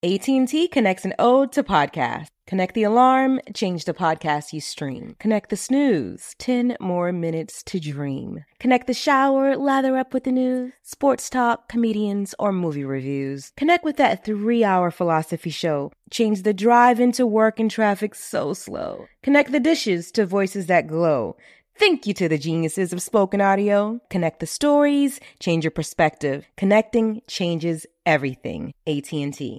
AT&T connects an ode to podcasts. Connect the alarm, change the podcast you stream. Connect the snooze, 10 more minutes to dream. Connect the shower, lather up with the news, sports talk, comedians, or movie reviews. Connect with that 3-hour philosophy show. Change the drive into work and traffic so slow. Connect the dishes to voices that glow. Thank you to the geniuses of spoken audio. Connect the stories, change your perspective. Connecting changes everything. AT&T.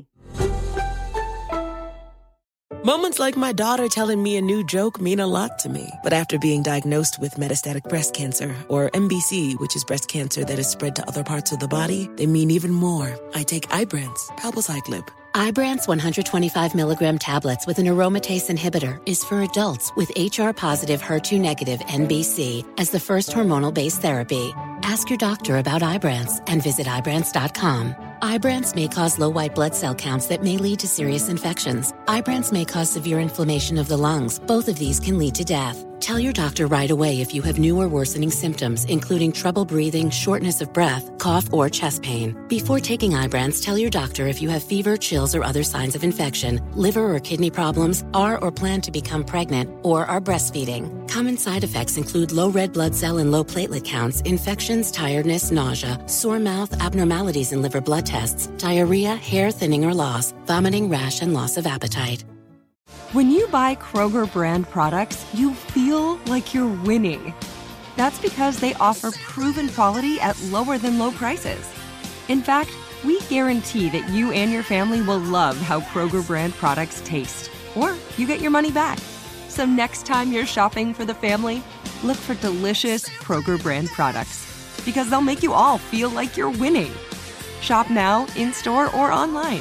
Moments like my daughter telling me a new joke mean a lot to me. But after being diagnosed with metastatic breast cancer, or MBC, which is breast cancer that is spread to other parts of the body, they mean even more. I take Ibrance, palbociclib. Ibrance 125 milligram tablets with an aromatase inhibitor is for adults with HR-positive, HER2-negative MBC as the first hormonal-based therapy. Ask your doctor about Ibrance and visit Ibrance.com. Ibrance may cause low white blood cell counts that may lead to serious infections. Ibrance may cause severe inflammation of the lungs. Both of these can lead to death. Tell your doctor right away if you have new or worsening symptoms, including trouble breathing, shortness of breath, cough, or chest pain. Before taking Ibrance, tell your doctor if you have fever, chills, or other signs of infection, liver or kidney problems, are or plan to become pregnant, or are breastfeeding. Common side effects include low red blood cell and low platelet counts, infections, tiredness, nausea, sore mouth, abnormalities in liver blood tests, diarrhea, hair thinning or loss, vomiting, rash, and loss of appetite. When you buy Kroger brand products, you feel like you're winning. That's because they offer proven quality at lower than low prices. In fact, we guarantee that you and your family will love how Kroger brand products taste, or you get your money back. So next time you're shopping for the family, look for delicious Kroger brand products, because they'll make you all feel like you're winning. Shop now, in-store, or online.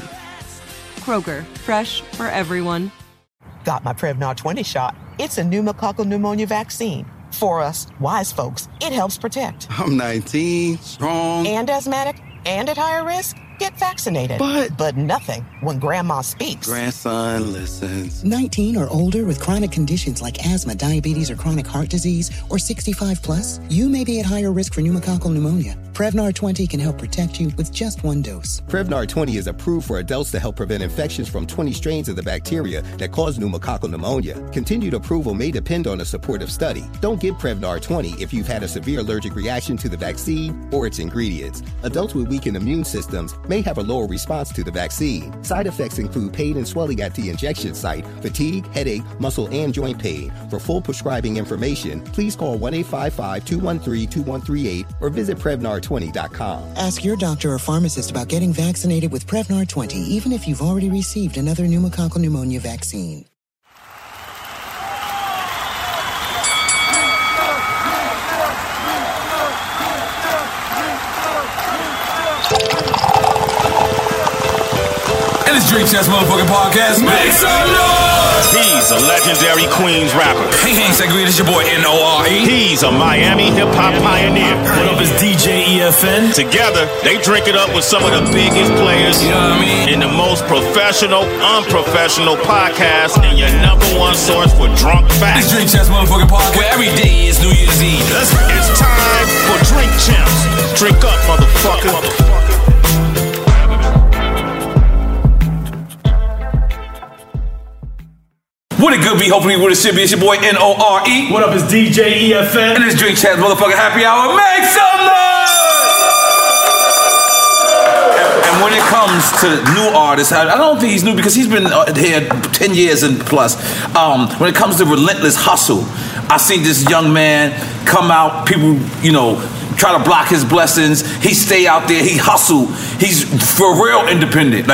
Kroger, fresh for everyone. Got my Prevnar 20 shot. It's a pneumococcal pneumonia vaccine. For us, wise folks, it helps protect. I'm 19, strong. And asthmatic, and at higher risk. Get vaccinated. But nothing when grandma speaks. Grandson listens. 19 or older with chronic conditions like asthma, diabetes, or chronic heart disease, or 65 plus, you may be at higher risk for pneumococcal pneumonia. Prevnar 20 can help protect you with just one dose. Prevnar 20 is approved for adults to help prevent infections from 20 strains of the bacteria that cause pneumococcal pneumonia. Continued approval may depend on a supportive study. Don't give Prevnar 20 if you've had a severe allergic reaction to the vaccine or its ingredients. Adults with weakened immune systems may have a lower response to the vaccine. Side effects include pain and swelling at the injection site, fatigue, headache, muscle, and joint pain. For full prescribing information, please call 1-855-213-2138 or visit Prevnar20.com. Ask your doctor or pharmacist about getting vaccinated with Prevnar 20, even if you've already received another pneumococcal pneumonia vaccine. Drink Chess motherfucking podcast. Make some noise! He's a legendary Queens rapper. Hey, Sangria, this your boy N.O.R.E. He's a Miami hip-hop pioneer. What up, is DJ EFN? Together, they drink it up with some of the biggest players, you know what I mean, in the most professional, unprofessional podcast, and your number one source for drunk facts. This Drink Chess motherfucking podcast, where every day is New Year's Eve. It's time for Drink Champs. Drink up, motherfucker. What it could be, hopefully what it should be. It's your boy N.O.R.E. What up, it's DJ EFN. And it's Drink Chat motherfucking happy hour. Make some noise! And when it comes to new artists, I don't think he's new because he's been here 10 years and plus. When it comes to relentless hustle, I seen this young man come out, people, try to block his blessings. He stay out there, he hustle. He's for real independent,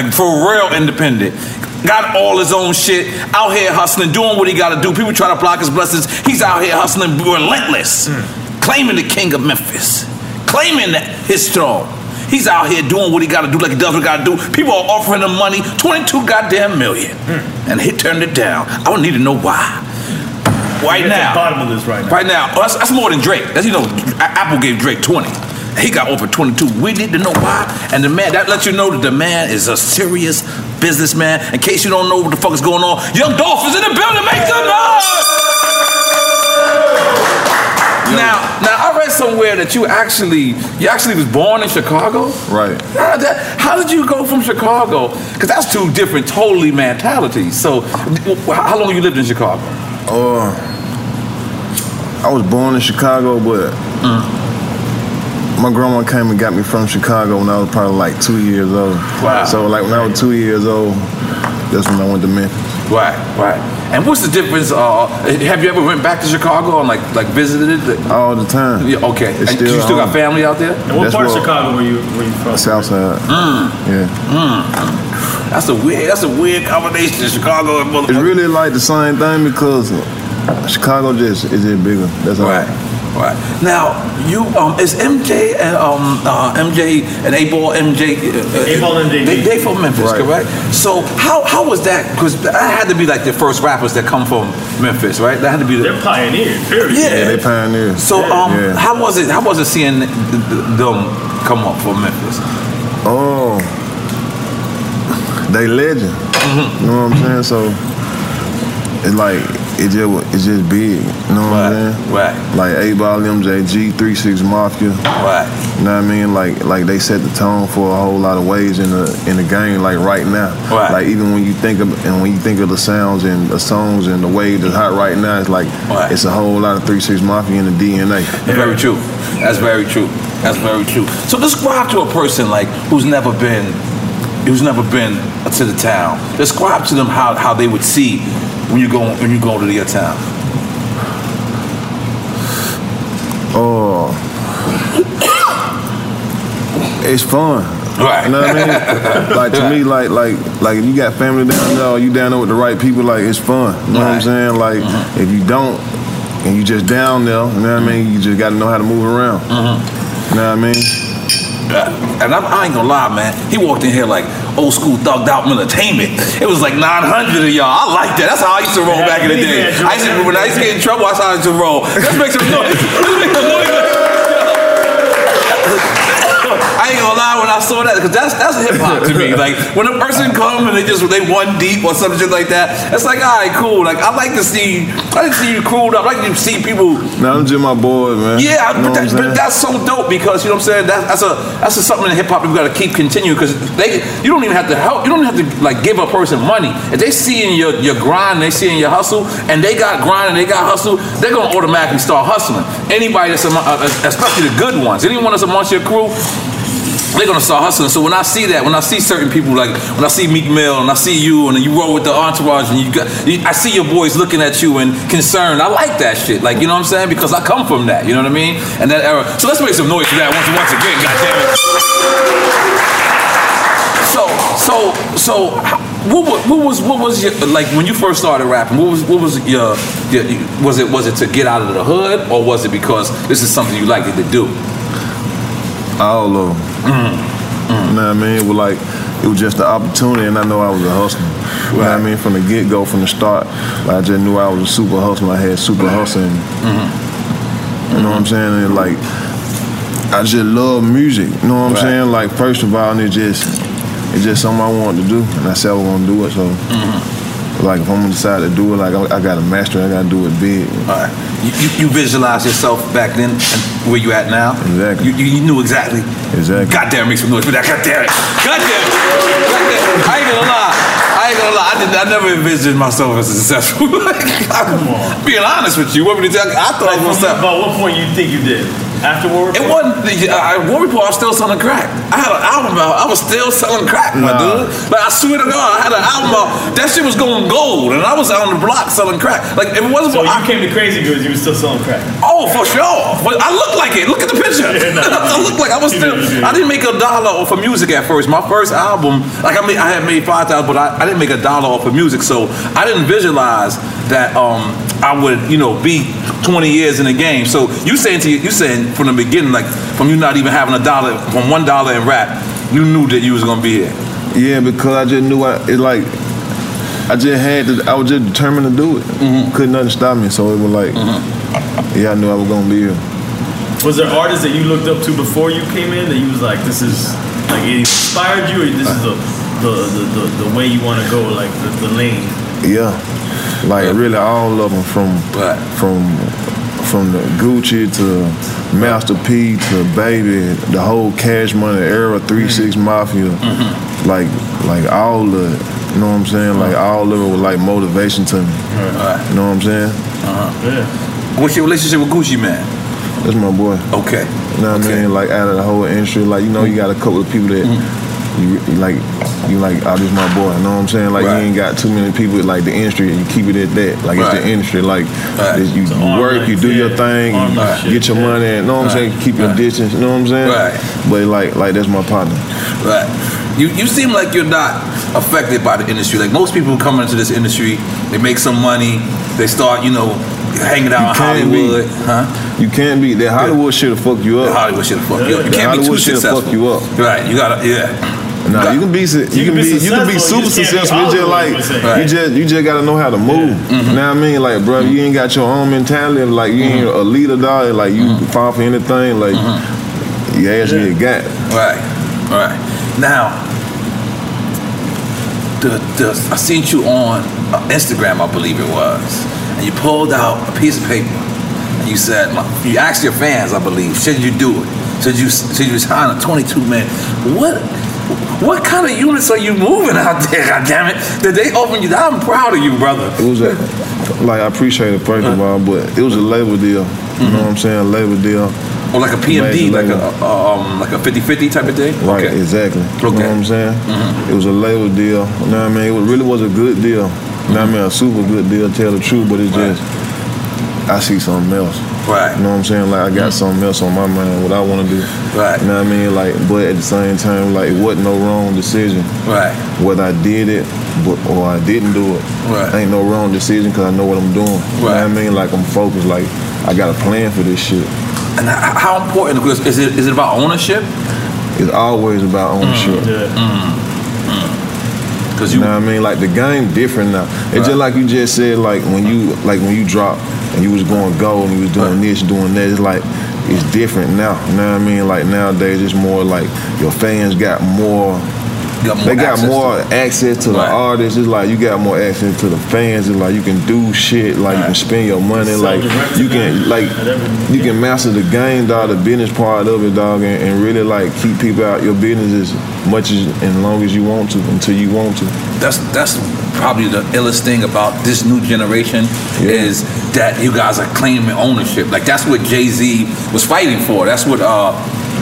Got all his own shit, out here hustling, doing what he gotta do. People try to block his blessings. He's out here hustling, relentless. Claiming the king of Memphis. Claiming his throne. He's out here doing what he gotta do, like he does what he gotta do. People are offering him money, 22 goddamn million. And he turned it down. I don't need to know why. Right now. At the bottom of this right now. Right now. Oh, that's more than Drake. That's, Apple gave Drake 20. He got over 22. We need to know why. And the man, that lets you know that the man is a serious businessman. In case you don't know what the fuck is going on, Young Dolph is in the building. Make some noise! Now I read somewhere that you actually was born in Chicago. Right. How did you go from Chicago? Because that's two different, totally mentalities. So, how long you lived in Chicago? I was born in Chicago, but my grandma came and got me from Chicago when I was probably like 2 years old. Wow. So like when I was 2 years old, that's when I went to Memphis. Right. And what's the difference? Have you ever went back to Chicago and like visited it? All the time. Yeah, okay. And you still got family out there? And what part of Chicago were you from? Southside. Yeah. That's a weird combination of Chicago and motherfucker. It's really like the same thing because Chicago is bigger. That's all. Right. Now, you is MJ and MJ and A-Ball MJ. A-Ball and JG. They from Memphis, correct? So how was that? Because that had to be like the first rappers that come from Memphis, right? That had to be. They're pioneers. Period. Yeah, they pioneers. So how was it? How was it seeing them come up from Memphis? Oh, they legend. You know what I'm saying? So it's like. It's just big, you know what I'm saying? Right. Like 8-Ball, MJG, 3-6 Mafia. Right. You know what I mean? Like they set the tone for a whole lot of ways in the game. Like right now. Right. Like even when you think of the sounds and the songs and the wave that's hot right now, it's like it's a whole lot of 3-6 Mafia in the DNA. Very true. That's very true. So describe to a person like who's never been to the town. Describe to them how they would see when you go to your town. Oh, it's fun. Right. You know what I mean? Like to me, like if you got family down there, or you down there with the right people, like it's fun. You know what I'm saying? Like if you don't, and you just down there, you know what I mean? You just got to know how to move around. You know what I mean? And I ain't gonna lie, man. He walked in here like old school thugged out entertainment. It was like 900 of y'all. I like that. That's how I used to roll back in the day. When I used to get in trouble, that's how I used to roll. Let's make some noise. I ain't gonna lie when I saw that, because that's hip hop to me. Like when a person come and they one deep or something like that, it's like, all right, cool. Like I like to see you crewed up. I like to see people. Now I'm just my boy, man. Yeah, but that's so dope because you know what I'm saying. That's something in hip hop we gotta keep continuing because you don't even have to help. You don't have to like give a person money if they see in your grind, they see in your hustle, and they got grind and they got hustle. They're gonna automatically start hustling. Anybody that's especially the good ones, anyone that's amongst your crew, they're gonna start hustling. So when I see that, when I see certain people, like when I see Meek Mill and I see you and you roll with the entourage and I see your boys looking at you and concerned. I like that shit. Like, you know what I'm saying? Because I come from that, you know what I mean? And that era. So let's make some noise for that once again, goddammit. So what was your, like when you first started rapping? What was your was it to get out of the hood, or was it because this is something you liked to do? All of them. You know what I mean? It was just the opportunity, and I know I was a hustler. You know what I mean? From the get-go, from the start, like, I just knew I was a super hustler. I had super hustling. You know what I'm saying? And like, I just love music. You know what I'm saying? Like, first of all, and it's just something I wanted to do, and I said I was gonna do it. So, like, if I'm gonna decide to do it, like I gotta master it, I gotta do it big. All right. You visualized yourself back then and where you at now? Exactly. You knew exactly. Goddamn, make some noise for that. Goddamn it. I ain't gonna lie. I never envisioned myself as successful. I'm being honest with you. I thought I was gonna. About what point you think you did? After War Report? It wasn't. War Report, I was still selling crack. I had an album out. I was still selling crack, my dude. Like, I swear to God, I had an album out. That shit was going gold, and I was out on the block selling crack. Like, if it wasn't so you came to Crazy Goods, you were still selling crack? Oh, for sure. But I look like it. Look at the picture. I look like I was still. I didn't make $1 off of music at first. My first album, like I had made $5,000, but I didn't make $1 off of music. So I didn't visualize that I would, be 20 years in the game. So you saying from the beginning, like from you not even having from $1 in rap, you knew that you was gonna be here. Yeah, because I just knew I was just determined to do it. Couldn't nothing stop me. So it was like, I knew I was gonna be here. Was there artists that you looked up to before you came in that you was like, this is like it inspired you, or this is the way you want to go, like the lane? Yeah. Like really all of them from from the Gucci to Master P to Baby, the whole Cash Money era, 3-6 Mafia, like all of it. You know what I'm saying? Like all of it was like motivation to me. You know what I'm saying? What's your relationship with Gucci Man? That's my boy. Okay. You know what I mean? Like out of the whole industry, like you know, you got a couple of people that you like. Oh, this my boy. You know what I'm saying? Like you ain't got too many people like the industry, and you keep it at that. Like it's the industry. Like you work, you do your thing, you get your money. You know what I'm saying? Keep your distance. You know what I'm saying? But like that's my partner. Right. You seem like you're not affected by the industry. Like most people who come into this industry, they make some money, they start, hanging out in Hollywood. You can't be. That Hollywood shit'll fuck you up. The Hollywood shit'll fuck you up. You can't be too successful. Fuck you up. Right. You gotta, Nah, you can be super successful. It's just like you just gotta know how to move. You know what I mean? Like, bro, you ain't got your own mentality. Like, you ain't a leader, dog. Like, you fall for anything. Like, your ass get got. Right. Now, I seen you on Instagram, I believe it was, and you pulled out a piece of paper and you said, you asked your fans, I believe, should you do it? Should you sign a 22-man? What kind of units are you moving out there? God damn it! Did they open you? I'm proud of you, brother. It was I appreciate it first of all, but it was a label deal. You know what I'm saying? A label deal. Or like a PMD, like a 50-50 type of thing? Right, exactly. You know what I'm saying? It was a label deal. You know what I mean? It really was a good deal. You know what I mean? A super good deal, tell the truth, but it's just, I see something else. Right. You know what I'm saying? Like, I got something else on my mind, what I want to do. Right. You know what I mean? Like, but at the same time, like, it wasn't no wrong decision. Right. Whether I did it or I didn't do it. Right. Ain't no wrong decision because I know what I'm doing. Right. You know what I mean? Like, I'm focused. Like, I got a plan for this shit. And how important, is it about ownership? It's always about ownership. You know what I mean? Like, the game different now. It's just like you just said, like when you dropped and you was going gold and you was doing this, doing that, it's like it's different now. You know what I mean? Like nowadays it's more like your fans got more access to the artists. It's like you got more access to the fans. It's like you can do shit. Like you can spend your money. Like you can master the game, dog, the business part of it, dog, and really like keep people out your business as much and long as you want to until you want to. That's probably the illest thing about this new generation is that you guys are claiming ownership. Like that's what Jay-Z was fighting for. That's what all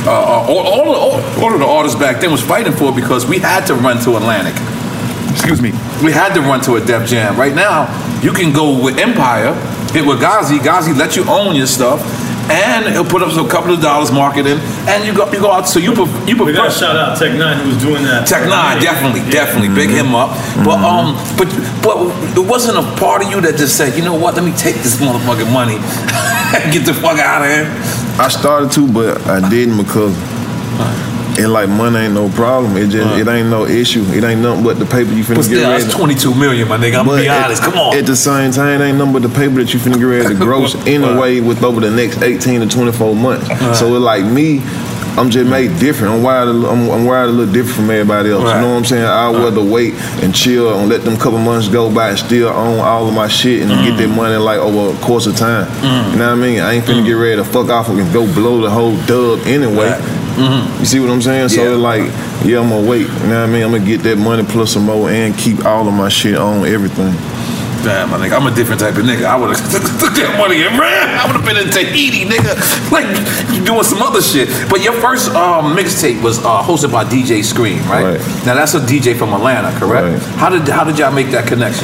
of the artists back then was fighting for, because we had to run to Atlantic. Excuse me. We had to run to a Def Jam. Right now, you can go with Empire, hit with Ghazi. Ghazi let you own your stuff, and he'll put up a couple of dollars marketing, and you go out. So you prefer. We got to shout out Tech Nine, who was doing that. Tech Nine, definitely, big him up. But it wasn't a part of you that just said, you know what? Let me take this motherfucking money and get the fuck out of here. I started to, but I didn't because it like money ain't no problem. It just it ain't no issue. It ain't nothing but the paper you finna get ready. That's $22 million, my nigga. I'm gonna be honest. Come on. At the same time, it ain't nothing but the paper that you finna get ready to gross anyway with over the next 18 to 24 months. So it's like me, I'm just made different. I'm wired a little different from everybody else. You know what I'm saying? I'd rather wait and chill and let them couple months go by and still own all of my shit and get that money like over a course of time. You know what I mean? I ain't finna get ready to fuck off and go blow the whole dub anyway. You see what I'm saying? So it's like, I'm gonna wait. You know what I mean? I'm gonna get that money plus some more and keep all of my shit on everything. Damn, my nigga, I'm a different type of nigga. I would've took that money and ran. I would've been in Tahiti, nigga. Like, you doing some other shit. But your first mixtape was hosted by DJ Scream, right? Now, that's a DJ from Atlanta, correct? How did y'all make that connection?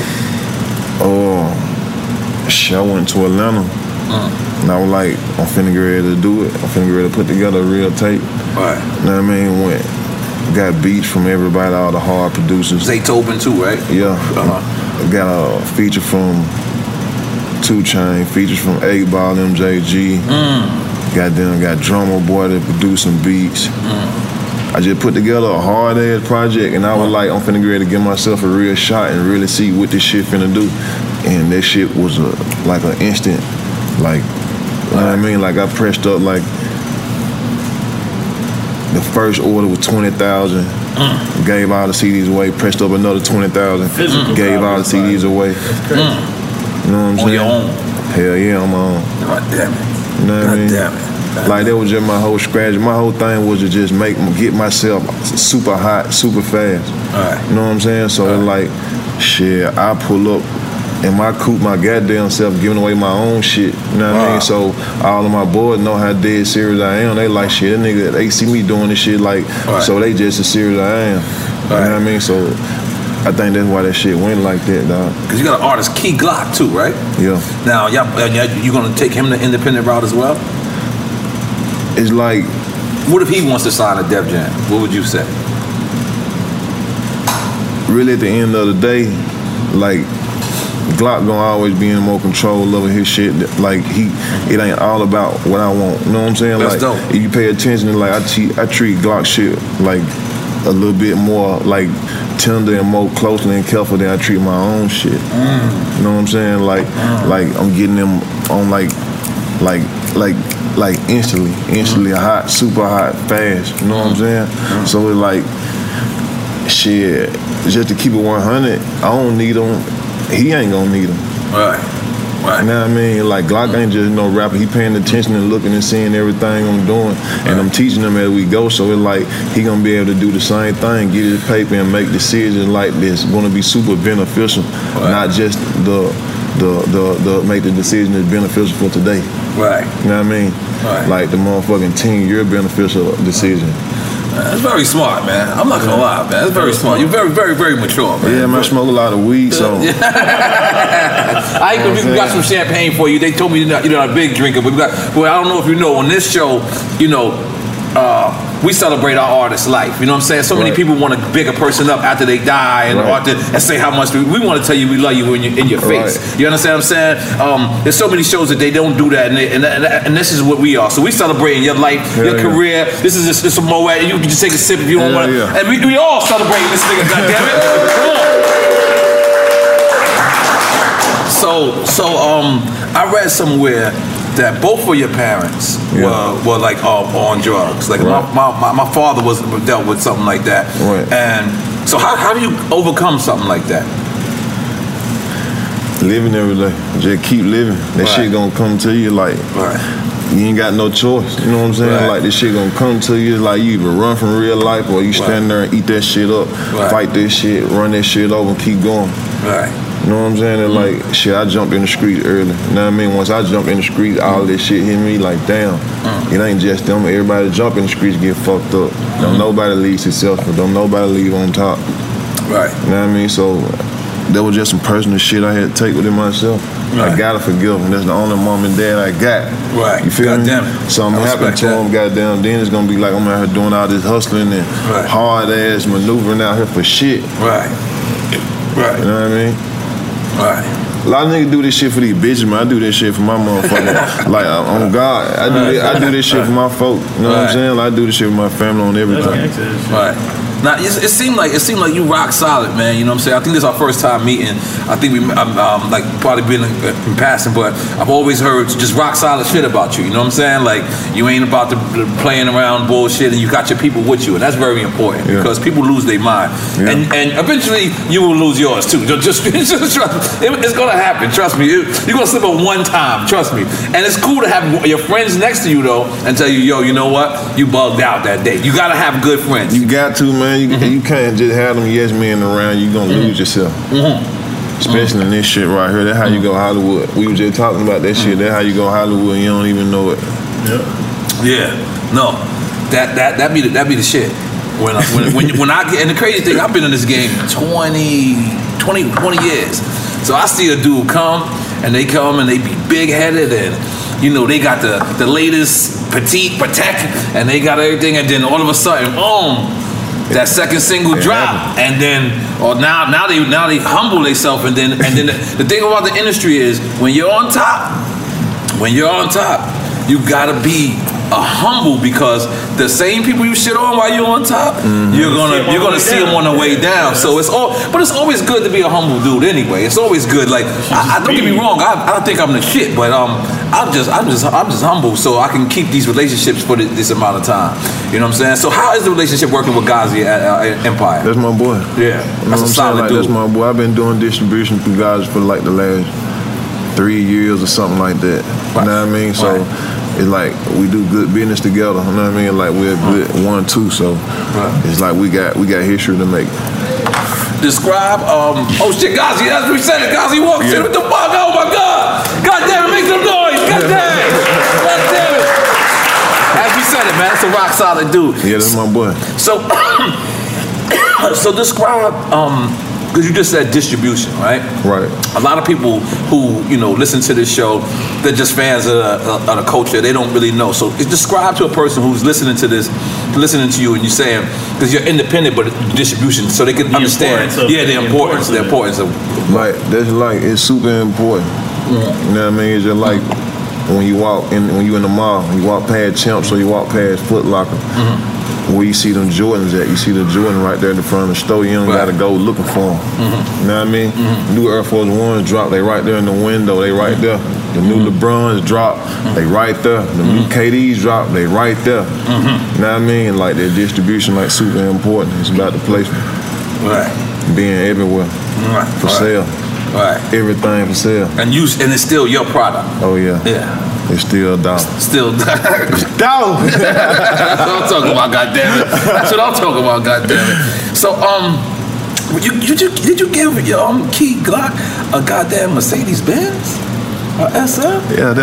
I went to Atlanta. And I was like, I'm finna get ready to do it. I'm finna get ready to put together a real tape. Right. You know what I mean? Got beats from everybody, all the hard producers. Zaytoven too, right? Yeah. Got a feature from 2 Chainz, features from 8 Ball, MJG. Got Drummer Boy that produced some beats. I just put together a hard ass project, and I was like, I'm finna get ready to give myself a real shot and really see what this shit finna do. And that shit was like an instant, like, you know what I mean? Like I pressed up like the first order was 20,000. Gave all the CDs away. Pressed up another 20,000. Gave all the CDs away. You know what I'm saying? On your own. Hell yeah, I'm on. God damn it. You know what I mean? Damn it. Like that was just my whole strategy. My whole thing was to just get myself super hot, super fast. Right. You know what I'm saying? So it's like, shit, I pull up in my coupe, my goddamn self, giving away my own shit. You know what I mean? So all of my boys know how dead serious I am. They like, shit, that nigga, they see me doing this shit like, so they just as serious as I am. You know what I mean? So I think that's why that shit went like that, dog. Because you got an artist, Key Glock, too, right? Yeah. Now, you gonna take him the independent route as well? It's like, what if he wants to sign a Def Jam? What would you say? Really, at the end of the day, like, Glock gonna always be in more control of his shit. Like it ain't all about what I want. You know what I'm saying? That's like dope. if you pay attention, like I treat Glock shit like a little bit more like tender and more closely and careful than I treat my own shit. You know what I'm saying? Like I'm getting them on like instantly hot, super hot, fast. You know what I'm saying? So it's like shit. Just to keep it 100, I don't need him. He ain't gonna need him. Right. You know what I mean? Like Glock ain't just no rapper. He paying attention and looking and seeing everything I'm doing, and I'm teaching him as we go. So it's like he gonna be able to do the same thing, get his paper and make decisions like this. Gonna be super beneficial, not just the make the decision that's beneficial for today. Right. You know what I mean? Right. Like the motherfucking 10-year beneficial decision. That's very smart, man. I'm not gonna lie, man. That's very smart. You're very, very, very mature, man. Yeah, man. I smoke a lot of weed, so. I even got some champagne for you. They told me you're not a big drinker, but I don't know if you know. On this show, we celebrate our artist's life. You know what I'm saying? So many people want to big a person up after they die and say how much we want to tell you we love you in your face. You understand what I'm saying? There's so many shows that they don't do that, and this is what we are. So we celebrating your life, your career. This is just a Moet. You can just take a sip if you don't want to. And we all celebrating this nigga. Goddammit! Come on. So I read somewhere that both of your parents were like on drugs. Like my father dealt with something like that. Right. And so how do you overcome something like that? Living every day. Just keep living. That shit gonna come to you like you ain't got no choice. You know what I'm saying? Like this shit gonna come to you. Like you either run from real life or you stand there and eat that shit up, fight this shit, run that shit over and keep going. Right. You know what I'm saying? And like, shit, I jumped in the street early. You know what I mean? Once I jumped in the street, all this shit hit me like, damn, it ain't just them. Everybody that jump in the streets get fucked up. Don't nobody leave successful. Don't nobody leave on top. Right. You know what I mean? So that was just some personal shit I had to take within myself. I gotta forgive them. That's the only mom and dad I got. Right. You feel me? Damn it. Something happened to them, goddamn, then it's gonna be like I'm out here doing all this hustling and hard ass maneuvering out here for shit. Right. Right. You know what I mean? Right. A lot of niggas do this shit for these bitches, man. I do this shit for my motherfucker. Like, on God, I do this shit for my folk. You know what I'm saying? Like, I do this shit with my family on everything. Right. Now it seemed like you rock solid, man. You know what I'm saying? I think this is our first time meeting. I think like probably been in passing, but I've always heard just rock solid shit about you. You know what I'm saying? Like you ain't about to playing around bullshit, and you got your people with you, and that's very important because people lose their mind, and eventually you will lose yours too. Just trust me. It's gonna happen. Trust me. You're gonna slip up one time. Trust me. And it's cool to have your friends next to you though, and tell you, yo, you know what? You bugged out that day. You gotta have good friends. You got to, man. You can't just have them yes men around. You gonna lose yourself. Especially in this shit right here. That's how you go Hollywood. We were just talking about that shit. That's how you go Hollywood and you don't even know it. Yeah. No. That be the shit. When I get, and the crazy thing, I've been in this game 20 years. So I see a dude come and they be big headed and they got the latest petite Patek and they got everything, and then all of a sudden, boom, that second single drop, and then now they humble themselves, and then the thing about the industry is when you're on top, you gotta be humble, because the same people you shit on while you're on top, you're gonna see them on the way down. So it's always good to be a humble dude anyway. It's always good. Like I don't get me wrong, I don't think I'm the shit, but I'm just humble so I can keep these relationships for this amount of time. You know what I'm saying? So how is the relationship working with Ghazi at Empire? That's my boy. Yeah, that's a solid dude. That's my boy. I've been doing distribution through Ghazi for like the last 3 years or something like that. You know what I mean? So it's like we do good business together. You know what I mean? Like we're good 1-2. So it's like we got history to make. Describe, oh shit, Gazi, as we said it, Gazi walks in with the fuck, oh my God. God damn it, make some noise, God damn it. God damn it. As we said it, man, that's a rock solid dude. Yeah, that's my boy. So, so describe, because you just said distribution, right? Right. A lot of people who, listen to this show, they're just fans of the culture. They don't really know. So describe to a person who's listening to you, and you're saying, because you're independent, but distribution, so they can understand. The importance of. Like, it's super important. You know what I mean? It's just like when you in the mall, you walk past Champs or you walk past Foot Locker. Where you see them Jordans at, you see the Jordan right there in the front of the store. You don't gotta go looking for them. You know what I mean? New Air Force Ones drop, they right there in the window, they right there. The new LeBrons drop, they right there. The new KDs drop, they right there. You know what I mean? Like their distribution, like super important. It's about the placement. Right. Being everywhere. For sale. Right. Everything for sale. And it's still your product. Oh yeah. Yeah. It's still dog. Still dog. Dog. That's what I'm talking about, goddammit. That's what I'm talking about, goddammit. So, did you give your Key Glock a goddamn Mercedes Benz? Or SF? Yeah,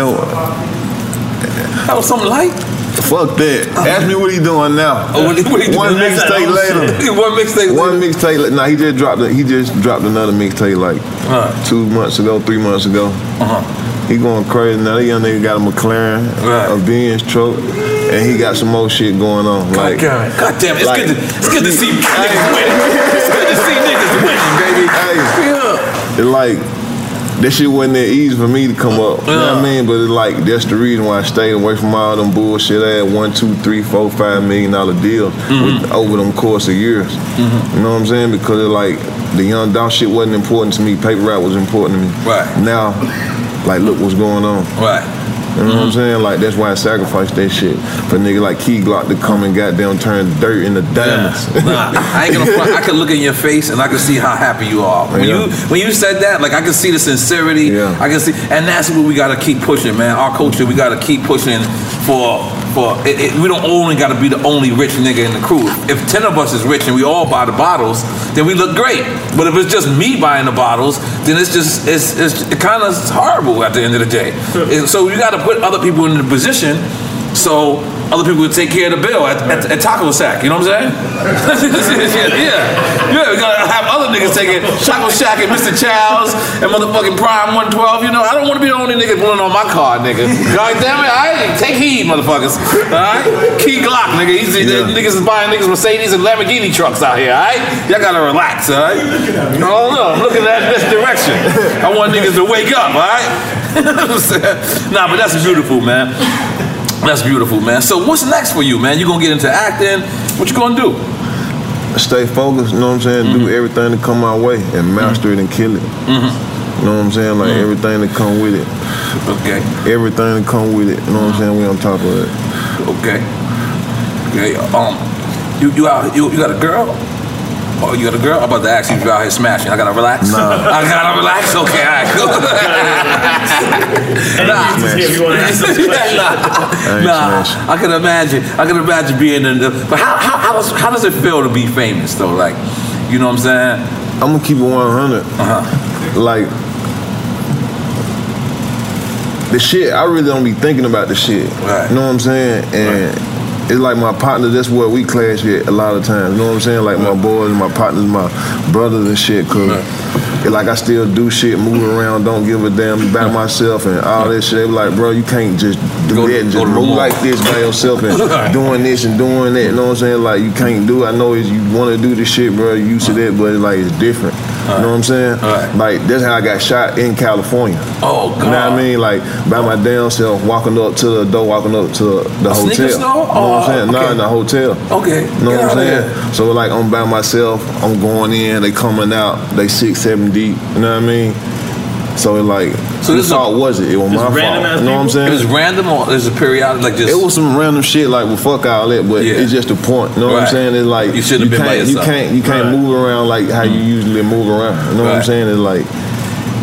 that was something light. Fuck that. Ask me what he doing now. What he doing? One mixtape later. One mixtape later. Nah, he just dropped another mixtape like 2 months ago, 3 months ago. He going crazy now. That young nigga got a McLaren, a Benz truck, and he got some more shit going on. God damn it. It's good to see niggas winning. It's good to see niggas winning, baby. Hey, it's like, that shit wasn't that easy for me to come up. You know what I mean? But it's like, that's the reason why I stayed away from all them bullshit. I had $1, $2, $3, $4, $5 million deals over them course of years. You know what I'm saying? Because it's like, the Young Dolph shit wasn't important to me. Paper rap was important to me. Right. Now, like, look what's going on. Right. You know what I'm saying? Like, that's why I sacrificed that shit. For a nigga like Key Glock to come and goddamn turn dirt into diamonds. I ain't gonna front. I can look in your face and I can see how happy you are. When you said that, like, I can see the sincerity. Yeah. I can see, and that's what we gotta keep pushing, man. Our culture, we gotta keep pushing for we don't only gotta be the only rich nigga in the crew. If 10 of us is rich and we all buy the bottles, then we look great. But if it's just me buying the bottles, then it's kind of horrible at the end of the day. So you gotta put other people in the position so other people would take care of the bill at Taco Shack. You know what I'm saying? Yeah. We gotta have other niggas taking Taco Shack and Mr. Chow's and motherfucking Prime 112. I don't want to be the only nigga pulling on my card, nigga. God damn it, alright? Take heed, motherfuckers. Alright? Key Glock, nigga. Niggas is buying niggas Mercedes and Lamborghini trucks out here, alright? Y'all gotta relax, alright? I don't know. I'm looking at this direction. I want niggas to wake up, alright? Nah, but that's beautiful, man. That's beautiful, man. So what's next for you, man? You gonna get into acting? What you gonna do? Stay focused, you know what I'm saying? Do everything to come my way and master it and kill it. You know what I'm saying? Like everything that come with it. Okay. Everything that come with it. You know what I'm saying? We on top of it. Okay. You got a girl? Oh, you got a girl? I'm about to ask you if you're out here smashing. I gotta relax? Nah. I gotta relax? Okay, alright, cool. I can imagine being in the. But how does it feel to be famous though? Like, you know what I'm saying? I'm gonna keep it 100. Like, the shit, I really don't be thinking about the shit. Right. You know what I'm saying? And it's like my partner, that's where we clash at a lot of times. You know what I'm saying? Like my boys and my partners, my brothers and shit. Cause it's like I still do shit, move around, don't give a damn about myself and all that shit. They be like, bro, you can't just do that and just move like this by yourself and doing this and doing that. You know what I'm saying? Like you can't do it. I know you want to do this shit, bro. You used to that, but it's different. You know what I'm saying? Like that's how I got shot in California. Oh God. You know what I mean? Like by my damn self, walking up to the door, walking up to the hotel. Sneaker store? You know what I'm saying? Okay. No, in the hotel. Okay. You know what I'm saying? So like I'm by myself, I'm going in, they coming out, they 6, 7 deep. You know what I mean? So it's like, whose fault was it? It was my fault. You know what I'm saying? It was random or is it periodic? Like just. It was some random shit. Like, well, fuck all that. But it's just a point. You know what I'm saying? It's like you shouldn't have been by yourself. You can't move around like how you usually move around. You know what I'm saying? It's like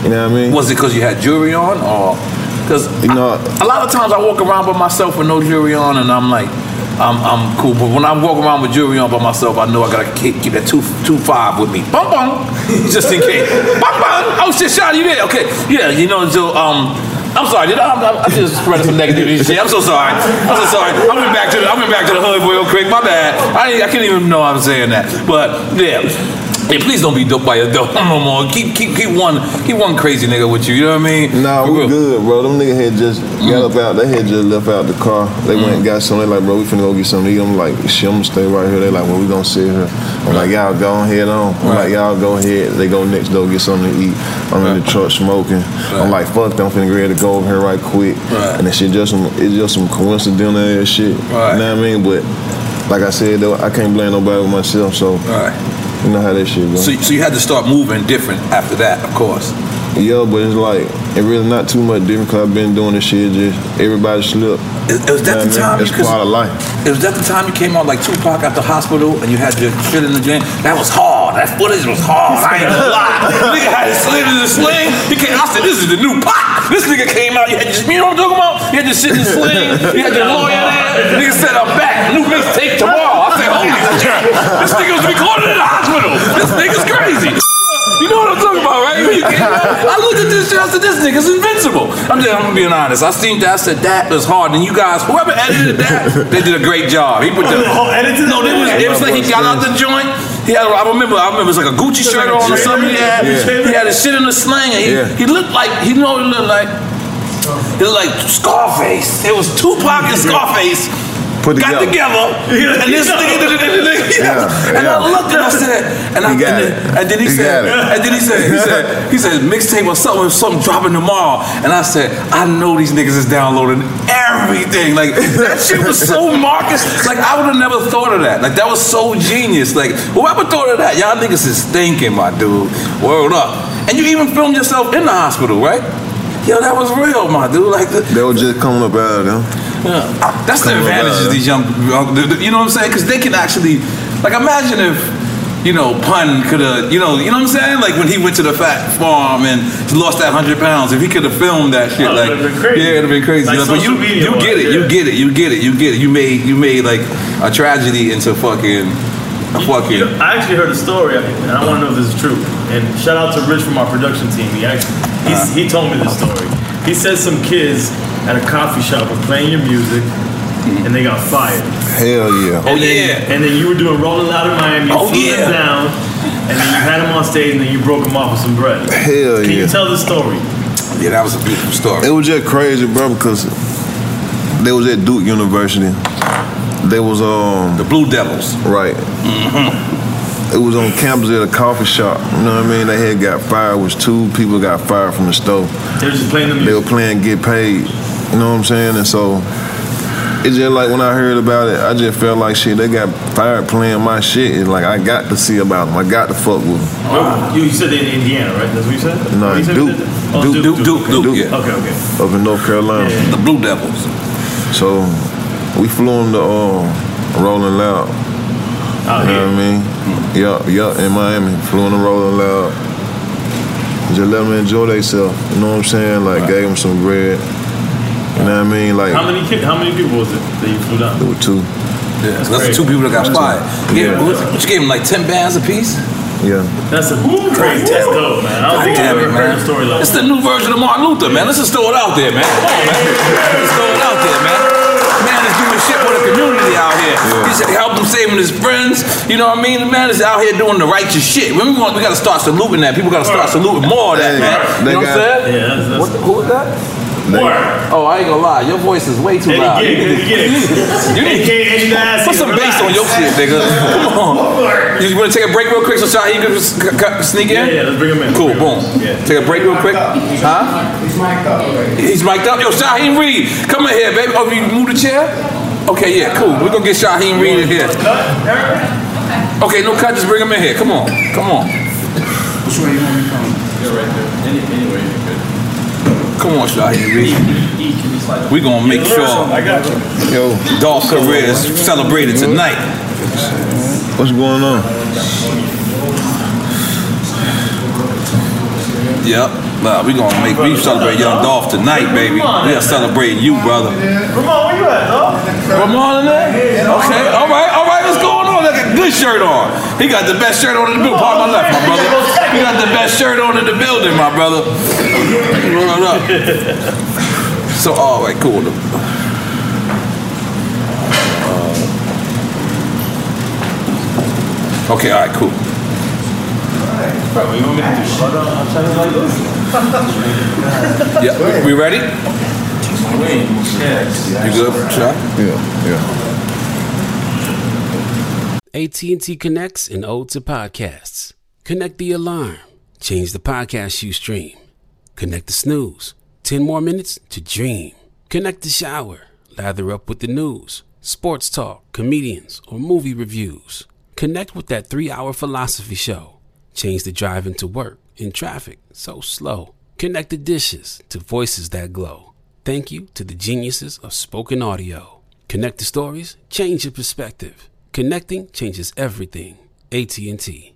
You know what I mean? Was it because you had jewelry on, or because you know a lot of times I walk around by myself with no jewelry on, and I'm like, I'm cool. But when I walk around with jewelry on by myself, I know I gotta keep that 2.5 with me, bum bum, just in case. Bum bum. Oh shit, shot you there? Okay, yeah, you know. So I'm sorry. I just spread some negativity shit. I'm so sorry. I went back to the hood real quick. My bad. I can't even know I'm saying that. But yeah. Hey, please don't be dope by your dope no more. Keep one crazy nigga with you. You know what I mean? Nah, we good, bro. Them niggas had just got up out. They had just left out the car. They went and got something. They like, bro, we finna go get something to eat. I'm like, shit, I'm gonna stay right here. They like, well, we gonna sit here. I'm like, y'all go ahead on. I'm like, y'all go ahead. They go next door get something to eat. I'm in the truck smoking. I'm like, fuck, I'm finna get ready to go over here right quick. And that shit it's just some coincidental ass shit. You know what I mean? But like I said though, I can't blame nobody with myself. So. You know how that shit goes. So you had to start moving different after that, of course. Yeah, but it's like, it really not too much different because I've been doing this shit, just everybody slip. It was that the time? It's part of life. It was that the time you came out like Tupac at the hospital and you had your shit in the gym? That was hard. That footage was hard. I ain't gonna lie. Nigga had his sling in the sling. I said, this is the new Pac. This nigga came out, you know what I'm talking about? You had your shit in the sling. You had your lawyer there. Nigga said, I'm back. New mixtape tomorrow. I said, holy shit. This nigga was recorded in the hospital. This nigga's crazy. You know what I'm talking about, right? I looked at this shit, I said, this nigga's invincible. I'm being honest. I seen that, I said, that was hard. And you guys, whoever edited that, they did a great job. He put the whole edited. No, it was like he got out the joint. He had, I remember it was like a Gucci shirt on or something he had. He had his shit in the sling, and he looked like, he looked like Scarface. It was Tupac and Scarface. Got together, and this nigga, and I looked and I said, and then he said, mixtape or something dropping tomorrow, and I said, I know these niggas is downloading everything. Like that shit was so Marcus. Like I would have never thought of that. Like that was so genius. Like whoever thought of that, y'all niggas is thinking, my dude. Word up. And you even filmed yourself in the hospital, right? Yo, that was real, my dude. Like they were just coming up out of them. Yeah. That's the advantage of these young, you know what I'm saying? Because they can actually, like, imagine if, you know, Pun could have, you know what I'm saying? Like when he went to the fat farm and lost that 100 pounds, if he could have filmed that shit, like, it'd have been crazy. Like, but you get it. You made like a tragedy into fucking. You know, I actually heard a story, and I want to know if this is true. And shout out to Rich from our production team. He told me this story. He said some kids at a coffee shop were playing your music, and they got fired. Hell yeah. And then you were doing Rolling Loud in Miami. You flew them down, and then you had them on stage, and then you broke them off with some bread. Hell Can you tell the story? Yeah, that was a beautiful story. It was just crazy, bro, because they was at Duke University. They was the Blue Devils. Right. It was on campus at a coffee shop. You know what I mean? They had got fired. It was 2 people got fired from the store. They were just playing the music. They were playing Get Paid. You know what I'm saying? And so it's just like when I heard about it, I just felt like shit, they got fired playing my shit. It's like I got to see about them. I got to fuck with them. Wow. You said in Indiana, right? That's what you said? No, Duke. Duke. Yeah. Okay. Up in North Carolina. Yeah. The Blue Devils. So we flew them to Rolling Loud. Out you know what I mean? Yup, in Miami. Flew on the Rolling Loud. Just let them enjoy themselves. You know what I'm saying? Like, gave them some bread. You know what I mean? Like, how many people was it that you flew down? There were 2. Yeah, that's the 2 people that got fired. You gave them like 10 bands a piece? Yeah. That's a crazy. That's dope, man. I don't think I've ever heard a story like that. It's the new version of Martin Luther, man. Let's just throw it out there, man. Come on, man. Let's throw it out there, man. Man is doing shit for the community out here. He's helping saving his friends. You know what I mean? The man is out here doing the righteous shit. We got to start saluting that. People got to start saluting more of that, man. You know what I'm saying? Yeah. Who was that? Oh, I ain't gonna lie. Your voice is way too loud. You need to put some bass on your shit, nigga. Come on. You want to take a break real quick so Shaheem can sneak in? Yeah, let's bring him in. Cool, boom. Take a break real quick. Huh? He's mic'd up already. He's mic'd up? Yo, Shaheem Reed, come in here, baby. Oh, you move the chair? Okay, yeah, cool. We're gonna get Shaheem Reed in here. Okay, no cut, just bring him in here. Come on. Which way you want me to come? Yeah, right there. Anyway, you could. Come on, Shaheem Reed. We're gonna make sure Yo, Dolph's career is celebrated tonight. What's going on? Yep. Nah, we celebrate Young Dolph tonight, baby. We are celebrating you, brother. Ramon, where you at, dog? Ramon in there? Okay, all right, what's going on? Got a good shirt on. He got the best shirt on in the building. Part of my left, my brother. He got the best shirt on in the building, my brother. Roll it up. So, all right, cool. Okay, all right, cool. Bro, you want me to do shut up? I'm trying to like this. Yeah, we ready? Yeah. You good, Shaq? Yeah. AT&T connects an ode to podcasts. Connect the alarm. Change the podcast you stream. Connect the snooze. 10 more minutes to dream. Connect the shower. Lather up with the news, sports talk, comedians, or movie reviews. Connect with that 3-hour philosophy show. Change the drive into work in traffic so slow. Connect the dishes to voices that glow. Thank you to the geniuses of spoken audio. Connect the stories, change your perspective. Connecting changes everything. AT&T.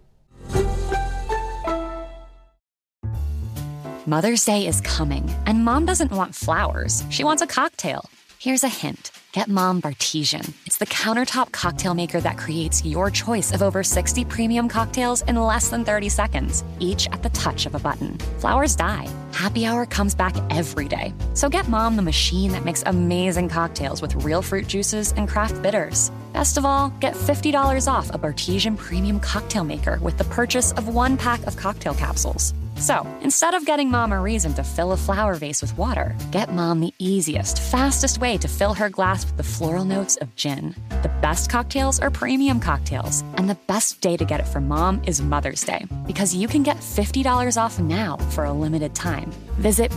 Mother's Day is coming, and Mom doesn't want flowers. She wants a cocktail. Here's a hint. Get Mom Bartesian. It's the countertop cocktail maker that creates your choice of over 60 premium cocktails in less than 30 seconds, each at the touch of a button. Flowers die. Happy Hour comes back every day. So get Mom the machine that makes amazing cocktails with real fruit juices and craft bitters. Best of all, get $50 off a Bartesian premium cocktail maker with the purchase of 1 pack of cocktail capsules. So, instead of getting Mom a reason to fill a flower vase with water, get Mom the easiest, fastest way to fill her glass with the floral notes of gin. The best cocktails are premium cocktails, and the best day to get it for Mom is Mother's Day, because you can get $50 off now for a limited time. Visit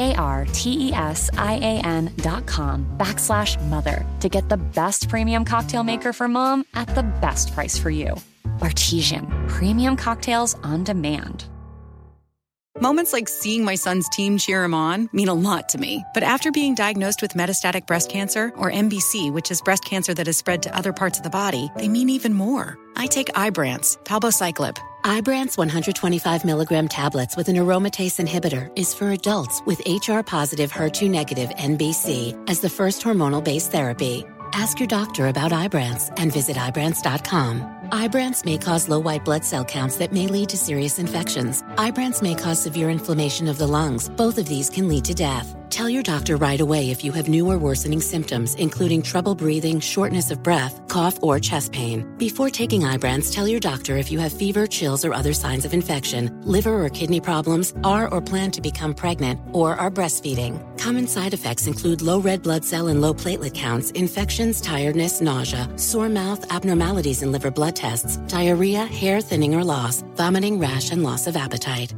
BARTESIAN.com/mother to get the best premium cocktail maker for Mom at the best price for you. Bartesian, premium cocktails on demand. Moments like seeing my son's team cheer him on mean a lot to me. But after being diagnosed with metastatic breast cancer, or MBC, which is breast cancer that has spread to other parts of the body, they mean even more. I take Ibrance, palbociclib. Ibrance 125 milligram tablets with an aromatase inhibitor is for adults with HR-positive, HER2-negative NBC as the first hormonal-based therapy. Ask your doctor about Ibrance and visit Ibrance.com. Ibrance may cause low white blood cell counts that may lead to serious infections. Ibrance may cause severe inflammation of the lungs. Both of these can lead to death. Tell your doctor right away if you have new or worsening symptoms, including trouble breathing, shortness of breath, cough, or chest pain. Before taking Ibrance, tell your doctor if you have fever, chills, or other signs of infection, liver or kidney problems, are or plan to become pregnant, or are breastfeeding. Common side effects include low red blood cell and low platelet counts, infections, tiredness, nausea, sore mouth, abnormalities in liver blood tests, diarrhea, hair thinning or loss, vomiting, rash, and loss of appetite.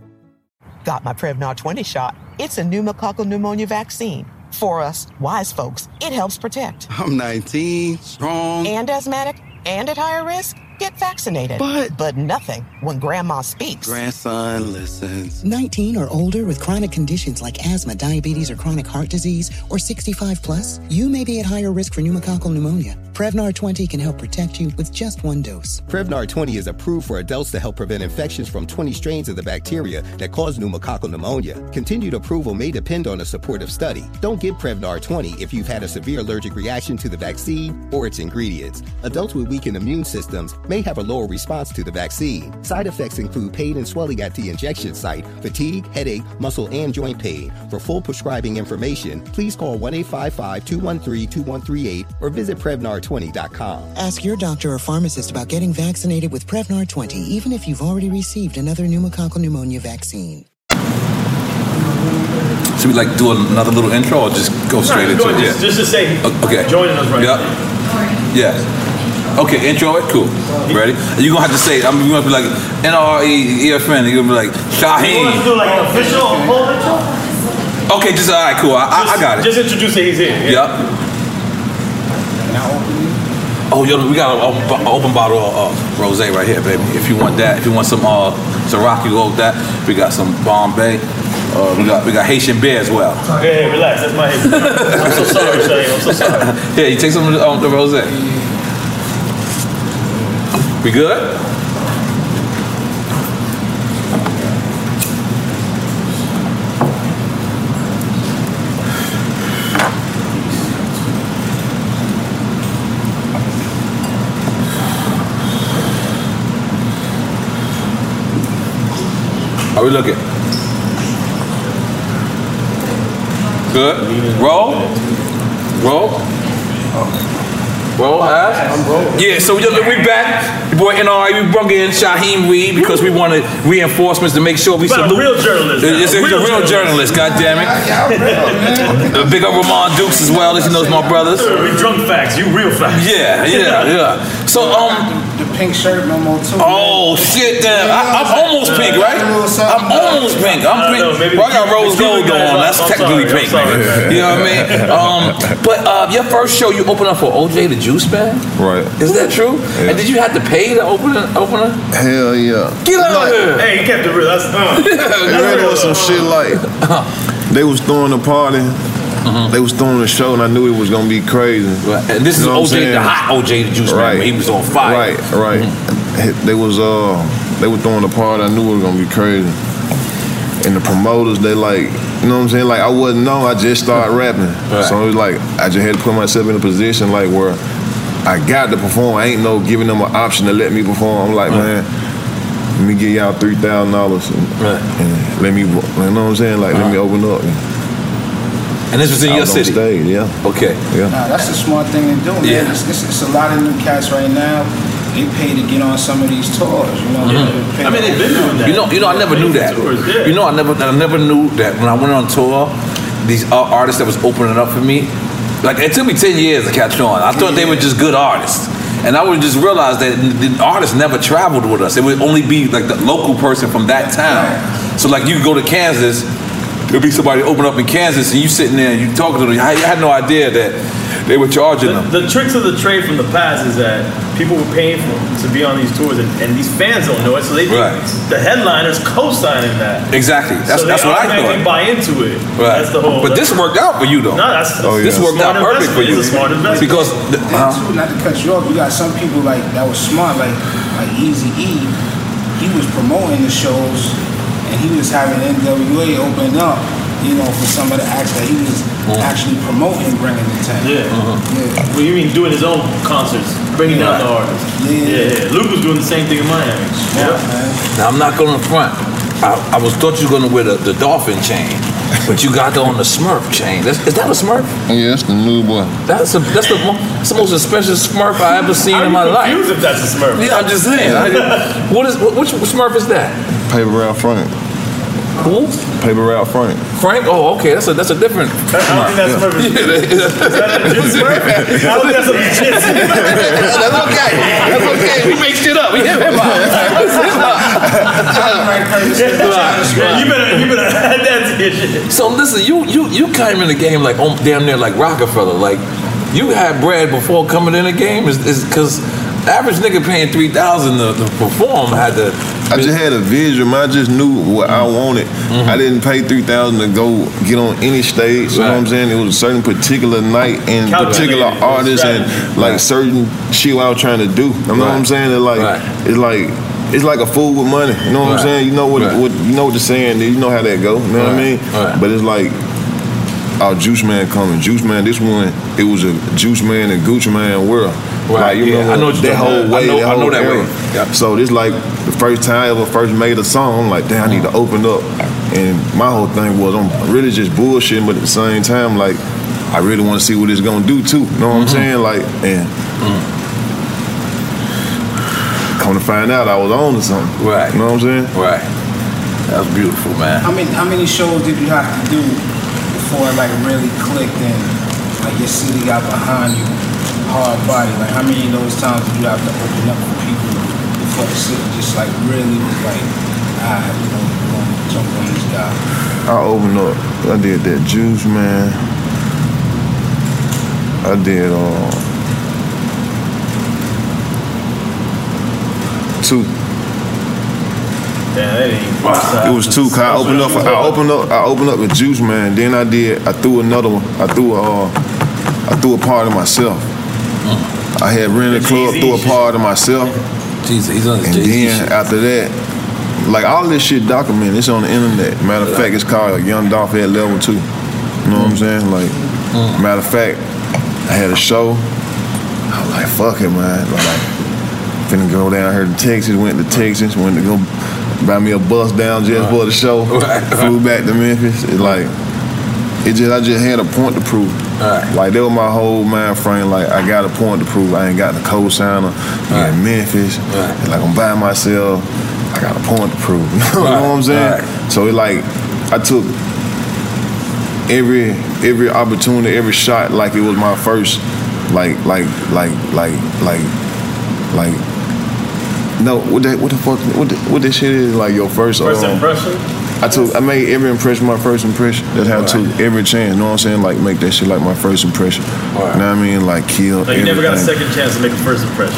Got my Prevnar 20 shot. It's a pneumococcal pneumonia vaccine. For us, wise folks, it helps protect. I'm 19, strong. And asthmatic, and at higher risk. Get vaccinated. But nothing when grandma speaks. Grandson listens. 19 or older with chronic conditions like asthma, diabetes, or chronic heart disease, or 65 plus, you may be at higher risk for pneumococcal pneumonia. Prevnar 20 can help protect you with just 1 dose. Prevnar 20 is approved for adults to help prevent infections from 20 strains of the bacteria that cause pneumococcal pneumonia. Continued approval may depend on a supportive study. Don't give Prevnar 20 if you've had a severe allergic reaction to the vaccine or its ingredients. Adults with weakened immune systems may have a lower response to the vaccine. Side effects include pain and swelling at the injection site, fatigue, headache, muscle, and joint pain. For full prescribing information, please call 1-855-213-2138 or visit Prevnar20.com. Ask your doctor or pharmacist about getting vaccinated with Prevnar 20, even if you've already received another pneumococcal pneumonia vaccine. Should we do another little intro or just go straight into it? Just to say, okay. Joining us right now. Yeah. Okay, intro it? Cool. Ready? You're going to have to say it. You're going to be like, NRE-EFN. You're going to be like, Shaheen. You want to do like an official whole intro? Okay, just, all right, cool. I got it. Just introduce it, he's here. Yep. Oh, yo, we got an open bottle of rosé right here, baby. If you want that, if you want some Ciroc, you go with that. We got some Bombay. We got Haitian beer as well. Hey, relax. That's my Haitian. I'm so sorry, Shaheen. I'm so sorry. Yeah, you take some of the rosé. We good? we looking? Good. Roll. Yeah, so we back. Your boy NRA, we brought in Shaheem Reed because we wanted reinforcements to make sure we salute. A real journalist. It's a real journalist, goddammit. Big up Ramon Dukes as well, as you know, it's my brothers. We drunk facts, you real facts. Yeah. So, the pink shirt no more too. Oh, shit, damn. I'm almost pink, right? I'm almost pink. I'm pink. Well, I got rose gold on. That's technically pink, nigga. You know what I mean? But your first show, you opened up for OJ the Juice Man? Right. Is that true? Yeah. And did you have to pay the opener? Hell yeah. Get out of here. Hey, you kept it real. That's there was some shit like they was throwing a party. They was throwing a show, and I knew it was gonna be crazy. Right. And this is OJ, the hot OJ the Juice Man. He was on fire. Right. They were throwing a party. I knew it was gonna be crazy. And the promoters, they like, you know what I'm saying? Like I wasn't know. I just started rapping, so it was like I just had to put myself in a position like where I got to perform. I ain't no giving them an option to let me perform. I'm like, man, let me give y'all $3,000 and let me, you know what I'm saying? Like let me open up. And this was in your city? Stage, yeah. Okay. Yeah. Nah, that's a smart thing to do, man. Yeah. It's a lot of new cats right now. They pay to get on some of these tours, you know. I mean, they've been doing that. You know, I never knew that. You know, I never knew that when I went on tour, these artists that was opening up for me, like it took me 10 years to catch on. I thought they were just good artists. And I would just realize that the artists never traveled with us. It would only be like the local person from that town. So like you go to Kansas, there'll be somebody open up in Kansas and you sitting there and you talking to them. I had no idea that they were charging them. The tricks of the trade from the past is that people were paying to be on these tours, and these fans don't know it, so they think the headliners co-signing that. Exactly. That's what I thought. Buy into it. Right. That's the whole. But this worked out for you though. No, this worked out perfect for you. It's a smart investment. Because not to cut you off, you got some people like that was smart, like Eazy-E. He was promoting the shows, and he was having NWA open up. You know, for some of the acts that he was actually promoting, bringing the tent. Yeah. Well, you mean doing his own concerts, bringing down the artists? Yeah. Luke was doing the same thing in Miami. Now I'm not going to front. I thought you were going to wear the dolphin chain, but you got on the Smurf chain. Is that a Smurf? Yeah, that's the new boy. That's the most expensive Smurf I ever seen in my life. I'm confused if that's a Smurf. Yeah, I'm just saying. Which Smurf is that? Paper Route Frank. Who? Paper Route Frank. Frank? Oh, okay. That's a different. I don't think that's Smurf. Is that a legit Smurf? I don't think that's a legit Smurf. That's okay. We make shit up. We hip hop. You better add that to your shit. So listen, you came in the game like damn near like Rockefeller. Like you had bread before coming in the game. Is because average nigga paying $3,000 to perform had to. I just had a vision. I just knew what I wanted. I didn't pay $3,000 to go get on any stage. You know what I'm saying? It was a certain particular night and particular artists and like certain shit I was trying to do. You know what I'm saying? It's like a fool with money. You know what I'm saying? You know what you know what the saying is. You know how that go. You know what I mean? But it's like our Juice Man coming. Juice Man, this one, it was a Juice Man and Gucci Man world. Like, you know, I know that whole way. I know that way. Yeah. So this like the first time I ever first made a song, I'm like, damn, I need to open up. And my whole thing was I'm really just bullshitting, but at the same time, like, I really want to see what it's gonna do too. You know what I'm saying? Like, and come to find out I was on to something. Right. You know what I'm saying? Right. That's beautiful, man. How many shows did you have to do before it like really clicked and like your city got behind you? Hard body, like how many of those times did you have to open up for people before the city just like really was like, we're gonna jump on this guy? I opened up. I did that Juice Man. I did two. Yeah, it was two. I opened up with Juice Man. Then I threw another one. I threw a part of myself. I had rented a club, threw a part of myself. He's on and then after that, like all this shit documented, it's on the internet. Matter of fact, it's called Young Dolph at Level 2. You know what I'm saying? Like, matter of fact, I had a show. I was like, fuck it, man. Like, finna go down. I heard Texas, went to Texas, went to go buy me a bus down just for the show. Flew back to Memphis. I just had a point to prove. Like that was my whole mind frame. Like I got a point to prove. I ain't got the co-signer in Memphis. And like I'm by myself. I got a point to prove. You know what I'm saying? So I took every opportunity, every shot like it was my first. No, what the fuck? What this shit is like your first impression? I made every impression my first impression. That's how I took every chance. You know what I'm saying? Like make that shit like my first impression. You know what I mean? Like kill. Like you never got a second chance to make a first impression.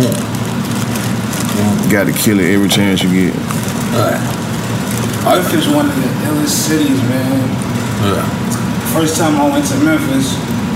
Got to kill it every chance you get. Memphis is one of the illest cities, man. First time I went to Memphis,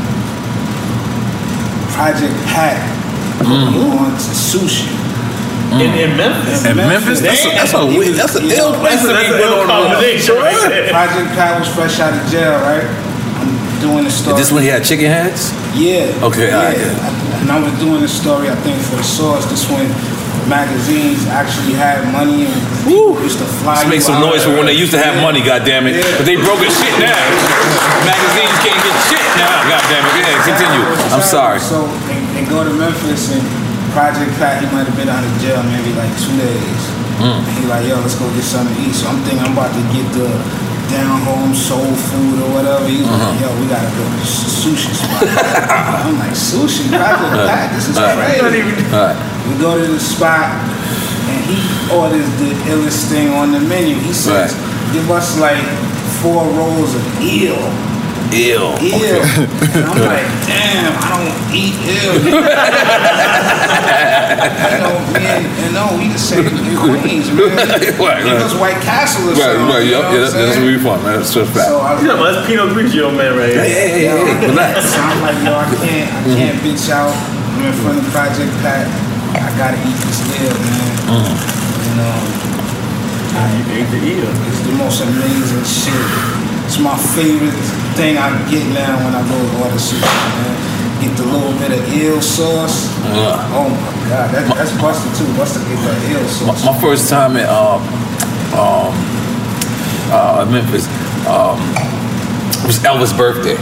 Project Pat on to sushi. In Memphis? In Memphis? That's an ill place to be on. Project Pat was fresh out of jail, right? I'm doing the story. Is this when he had chicken heads? Yeah. Okay, and I was doing the story, I think, for the Source. This when magazines actually had money and people used to fly. Let's make some noise for when they used to have money, goddammit. But they broke his shit now. Magazines can't get shit now, goddammit. Yeah, continue. I'm sorry. So they go to Memphis and Project Pat, he might have been out of jail maybe like 2 days. And he like, yo, let's go get something to eat. So I'm thinking I'm about to get the down home soul food or whatever. He's like, yo, we gotta go to the sushi spot. I'm like, sushi? Project Pat, this is crazy. We go to the spot and he orders the illest thing on the menu. He says, give us like 4 rolls of eel. Eel. Okay. And I'm like, damn, I don't eat eel. We just say in Queens, man. Give us White Castle or something. That's where we from, man. That's just fact. So that's Pinot Grigio, man, right here. Hey, relax. So I'm like, yo, I can't bitch out. I'm in front of Project Pat. I gotta eat this eel, man. You ate the eel. It's the most amazing shit. It's my favorite thing I get now when I go to order sushi, man. Get the little bit of eel sauce. Oh my God, that's Buster too. Buster get that eel sauce. My first time at Memphis was Elvis' birthday.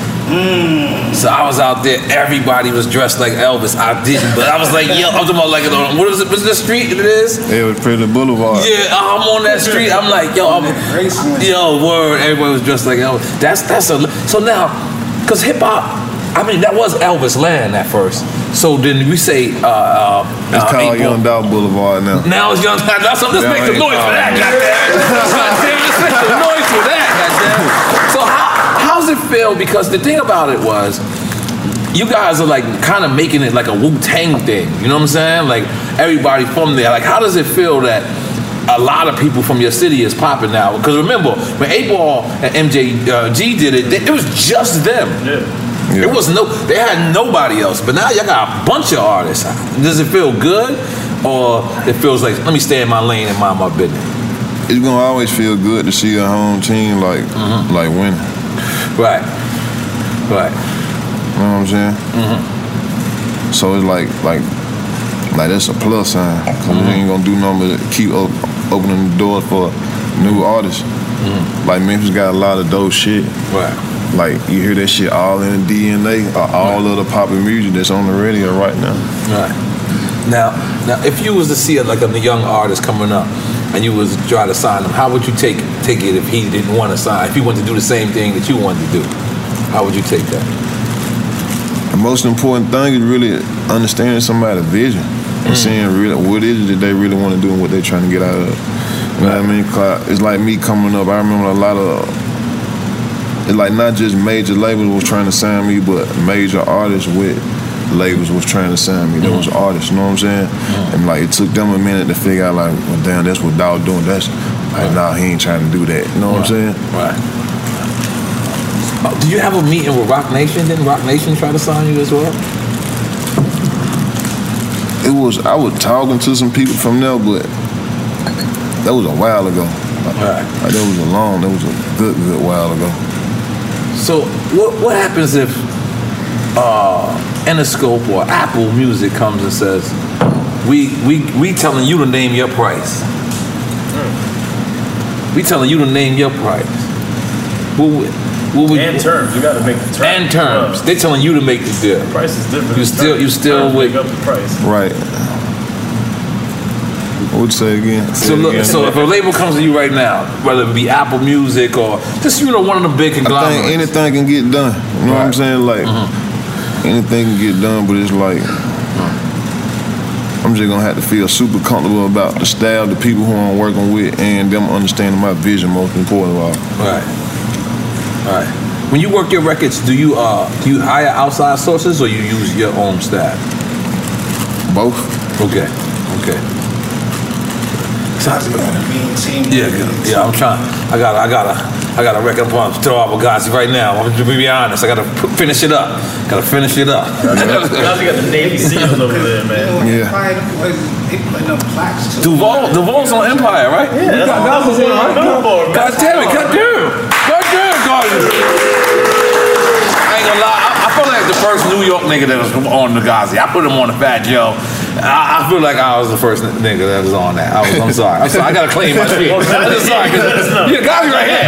So I was out there, everybody was dressed like Elvis. I didn't, but I was like, yo, I'm talking about like, what is it? What's the street it is? It was Pretty Boulevard. Yeah, I'm on that street. I'm like, yo, word. Everybody was dressed like Elvis. So now, because hip hop, I mean, that was Elvis land at first. So then we say, it's called Young Dog Boulevard now. Now it's Young Dog. Let's make some noise for that, goddamn. Let's make some noise for that, goddamn. So how's it feel? Because the thing about it was, you guys are like kind of making it like a Wu-Tang thing. You know what I'm saying? Like everybody from there. Like how does it feel that a lot of people from your city is popping now? Because remember, when 8Ball and MJG did it, it was just them. It was they had nobody else. But now y'all got a bunch of artists. Does it feel good? Or it feels like, let me stay in my lane and mind my business? It's gonna always feel good to see a home team like winning. Right. You know what I'm saying? So it's like that's a plus sign. Cause we ain't gonna do nothing but keep opening the doors for new artists. Like Memphis got a lot of dope shit. Right. Like you hear that shit all in the DNA of all of the poppin' music that's on the radio right now. Right. Now if you was to see like a young artist coming up and you was to try to sign him, how would you take it if he didn't want to sign? If he wanted to do the same thing that you wanted to do, how would you take that? The most important thing is really understanding somebody's vision and seeing really what is it that they really want to do and what they're trying to get out of it. You know what I mean? It's like me coming up. I remember a lot of, it's like not just major labels was trying to sign me, but major artists with labels was trying to sign me. There was artists, you know what I'm saying? And like it took them a minute to figure out like, well, damn, that's what Dawg doing. That's like, nah, he ain't trying to do that. You know what I'm saying? Right. Do you have a meeting with Rock Nation? Didn't Rock Nation try to sign you as well? I was talking to some people from there, but that was a while ago. Right. Like, that was a good while ago. So what happens if Interscope or Apple Music comes and says, we telling you to name your price? We telling you to name your price. And terms. You got to make the terms. And terms. They telling you to make the deal. The price is different. You still make up the price. Right. What would you say again? So look, so if a label comes to you right now, whether it be Apple Music or just one of the big conglomerates, I think anything can get done. You know what I'm saying? Like anything can get done, but it's like I'm just gonna have to feel super comfortable about the staff, the people who I'm working with, and them understanding my vision. Most important of all. Right. When you work your records, do you hire outside sources or you use your own staff? Both. Okay. Yeah. I'm trying. I got a record pump throw out Bugatti right now. I'm gonna be honest. I gotta finish it up. Now you got the Navy SEALs over there, man. Duval's on Empire, right? Yeah. God damn it! God damn, I ain't gonna lie. I feel like the first New York nigga that was on the Ghazi. I put him on the Fat Joe. I feel like I was the first nigga that was on that. I'm sorry. I gotta claim my shit. I'm just sorry. Ghazi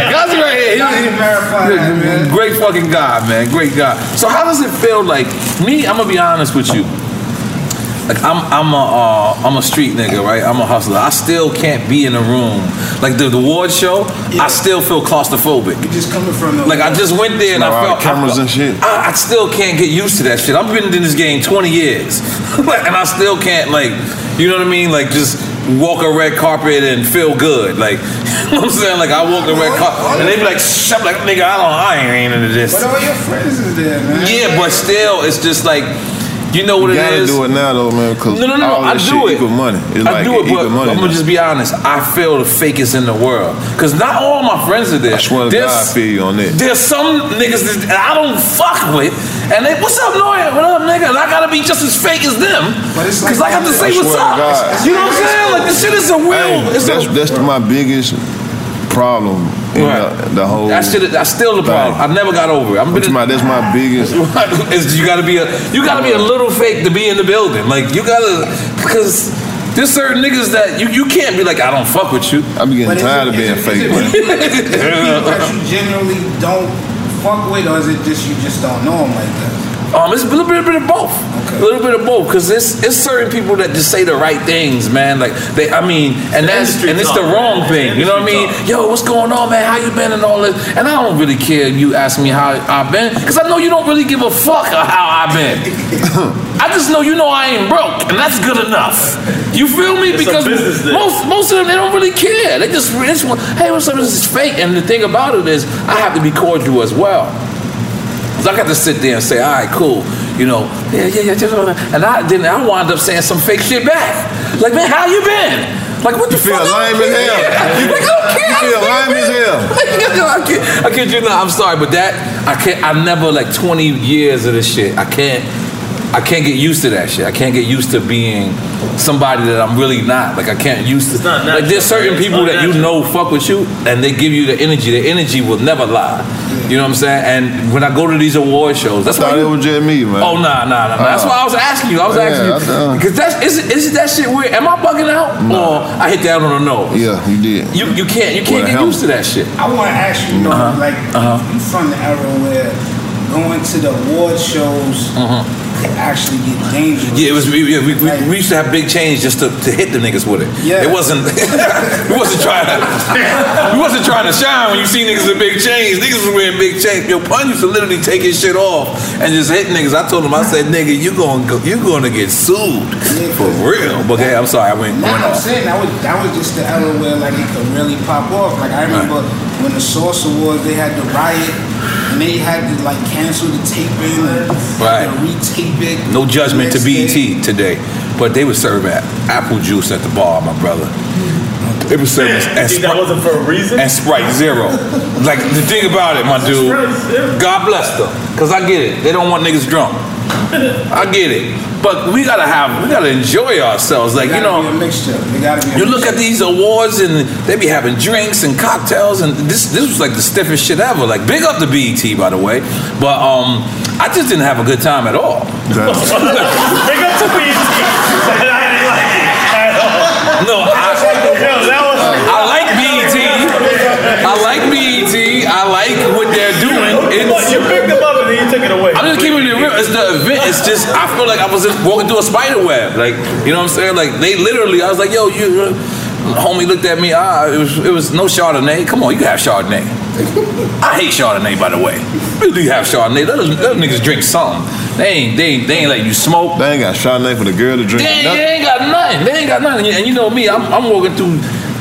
right here. Great fucking guy, man. Great guy. So how does it feel like me? I'm gonna be honest with you. Like I'm a street nigga, right? I'm a hustler. I still can't be in a room like the award show. I still feel claustrophobic. You just coming from the like I just went there and I felt cameras and shit. I still can't get used to that shit. I've been in this game 20 years, and I still can't you know what I mean? Like just walk a red carpet and feel good. Like you know what I'm saying? Like I walk the red carpet and they be like, "Shut up, like nigga, I ain't into this." But all your friends is there, man. Yeah, but still, it's just like. You know what it is? You gotta do it now though, man, because no, all I this do shit it. equal money. It's I do it, but money I'm gonna just be honest. I feel the fakest in the world. Because not all my friends are there. I swear to God, I feel you on that. There's some niggas that I don't fuck with, and they, what's up, Noya? What up, nigga? And I gotta be just as fake as them. Because I have to say what's up. You know what I'm saying? Like, this shit is a real. That's my biggest problem. The whole that's still the problem. I never got over it. That's my biggest. You gotta be a little fake to be in the building. Like you gotta, because there's certain niggas that you can't be like, I don't fuck with you. I be getting tired of being fake. Is it people that you generally don't fuck with, or is it just you just don't know them like that? It's a little bit of both. Okay. A little bit of both, because it's certain people that just say the right things, man. Like it's the wrong thing. You know what I mean? Yo, what's going on, man? How you been and all this? And I don't really care if you ask me how I've been, because I know you don't really give a fuck how I've been. I just know you know I ain't broke, and that's good enough. You feel me? Because most of them, they don't really care. They just want, hey, what's up? This is fake. And the thing about it is, I have to be cordial as well. I got to sit there and say, all right, cool, you know, yeah, and I wound up saying some fake shit back. Like, man, how you been? Like, what the fuck? You feel lame as hell. Like, I don't care. You feel lame as hell. I kid you not. I'm sorry, but I never, like 20 years of this shit, I can't get used to that shit. I can't get used to being somebody that I'm really not. Like I can't used to. Like there's certain people that you know fuck with you, and they give you the energy. The energy will never lie. You know what I'm saying? And when I go to these award shows, that's why it was just me, man. Oh nah. That's why I was asking you. Because is that shit weird? Am I bugging out, or I hit that on the nose? Yeah, you did. You can't get used to that shit. I want to ask you, you from the era where going to the award shows. Could actually get dangerous. Yeah, it was. We used to have big chains just to hit the niggas with it. Yeah, it wasn't. we wasn't trying to shine when you see niggas with big chains. Niggas was wearing big chains. Yo, Pun used to literally take his shit off and just hit niggas. I told him, I said, nigga, you gonna get sued for real. But okay, I'm sorry, I went I'm off. saying that was just the era where like it could really pop off. Like I remember when the Source Awards, they had the riot. And they had to like cancel the taping and retape it. No judgment to BET today, but they were serving apple juice at the bar, my brother. They were serving and Sprite. That wasn't for a reason? And Sprite Zero. Like the thing about it, my dude, God bless them, because I get it. They don't want niggas drunk. I get it. But we gotta enjoy ourselves. Like, you know, you look at these awards and they be having drinks and cocktails, and this was like the stiffest shit ever. Like, big up to BET, by the way. But I just didn't have a good time at all. Big up to BET. No, I like BET. it's just, I feel like I was just walking through a spider web. Like, you know what I'm saying? Like, they literally, I was like, yo, you, homie looked at me, it was no Chardonnay. Come on, you can have Chardonnay. I hate Chardonnay, by the way. You do have Chardonnay. Those niggas drink something. They ain't letting you smoke. They ain't got Chardonnay for the girl to drink. They ain't got nothing. They ain't got nothing. And you know me, I'm walking through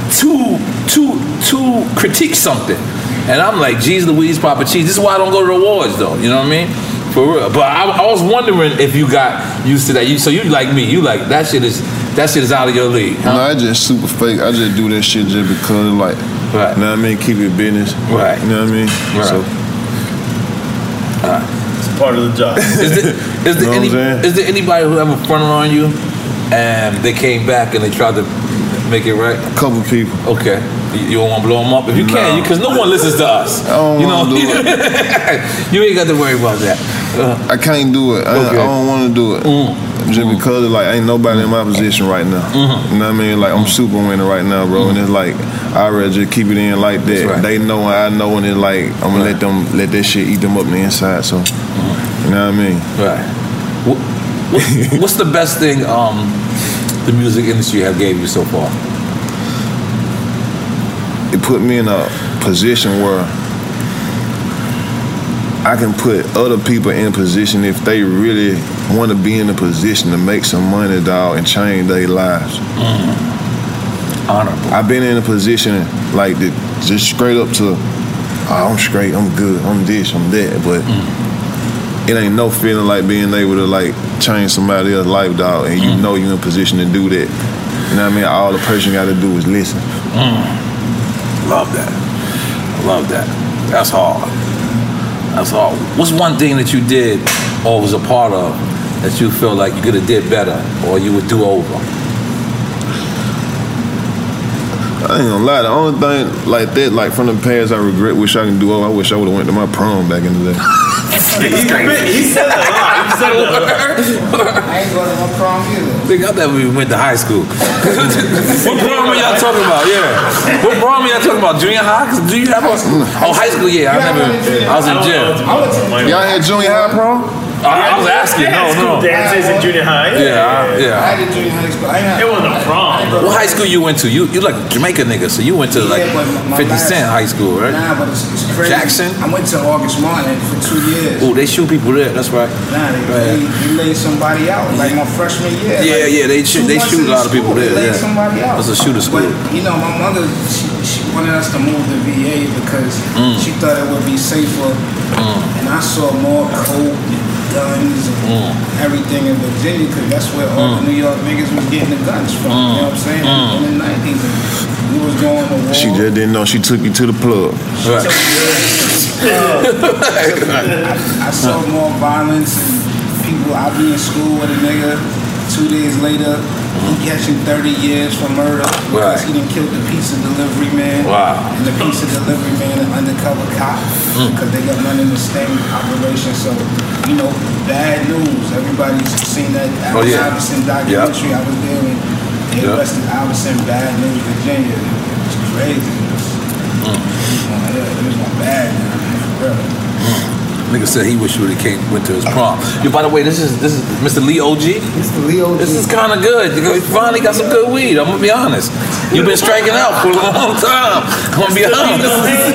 to critique something. And I'm like, geez Louise, Papa Cheese. This is why I don't go to the awards, though. You know what I mean? For real. But I was wondering if you got used to that. So you like me. You like, that shit is out of your league. Huh? No, I just super fake. I just do that shit just because, like, right. You know what I mean? Keep it business. Right. You know what I mean? Right. So, it's part of the job. Is there anybody who ever fronted on you and they came back and they tried to make it right? A couple people. Okay. You don't want to blow them up? If you can, because no one listens to us. I don't want to do it. You ain't got to worry about that. I can't do it. I don't want to do it. Just because like ain't nobody in my position right now. You know what I mean? Like I'm super winning right now, bro. And it's like I'd rather just keep it in like that. Right. They know and I know, and it's like I'm gonna let that shit eat them up on the inside. So you know what I mean? Right. What's the best thing the music industry have gave you so far? It put me in a position where I can put other people in position if they really want to be in a position to make some money, dog, and change their lives. Honorable. I've been in a position like that, just straight up to, I'm straight, I'm good, I'm this, I'm that, but it ain't no feeling like being able to like change somebody else's life, dog, and you know you're in a position to do that. You know what I mean? All the person got to do is listen. Love that. That's hard. What's one thing that you did or was a part of that you feel like you could have did better or you would do over? I ain't gonna lie, the only thing like that, like from the past I regret, wish I can do over, I wish I would have went to my prom back in the day. He said a lot. I ain't going to my prom either. I thought we went to high school. What prom are y'all talking about? Yeah. What prom are y'all talking about? Junior high? Do you have a... Oh, high school, yeah. I was in gym. Y'all had junior high prom? I was asking. No. Dances in junior high. Yeah. I did junior high school. It wasn't a prom. What high school you went to? You like a Jamaica nigga, so you went to like 50 Cent high school, right? Nah, but it's crazy. Jackson? I went to August Martin for 2 years. Oh, they shoot people there. That's right. Nah, they laid somebody out like my freshman year. Yeah. They shoot a lot of people there. They laid somebody out. That's a shooter school. But you know, my mother, she wanted us to move to VA because she thought it would be safer. And I saw more coke and guns and everything in Virginia because that's where all the New York niggas was getting the guns from. You know what I'm saying? In the 90s, and we was going to war. She just didn't know. She took you to the plug. I saw more violence and people. I be in school with a nigga. 2 days later, he catching 30 years for murder because he didn't kill the pizza delivery man. Wow. And the pizza delivery man, an undercover cop, because they got running the same operation. So, you know, bad news. Everybody's seen that Iverson documentary. I was there when they arrested Iverson, bad news, Virginia. It was crazy. It was bad news, for real. Nigga said he wish he would have went to his prom. Yo, by the way, this is Mr. Lee OG. Mr. Lee OG. This is kind of good. You finally got some good weed. I'm gonna be honest. You've been striking out for a long time. I'm gonna be honest.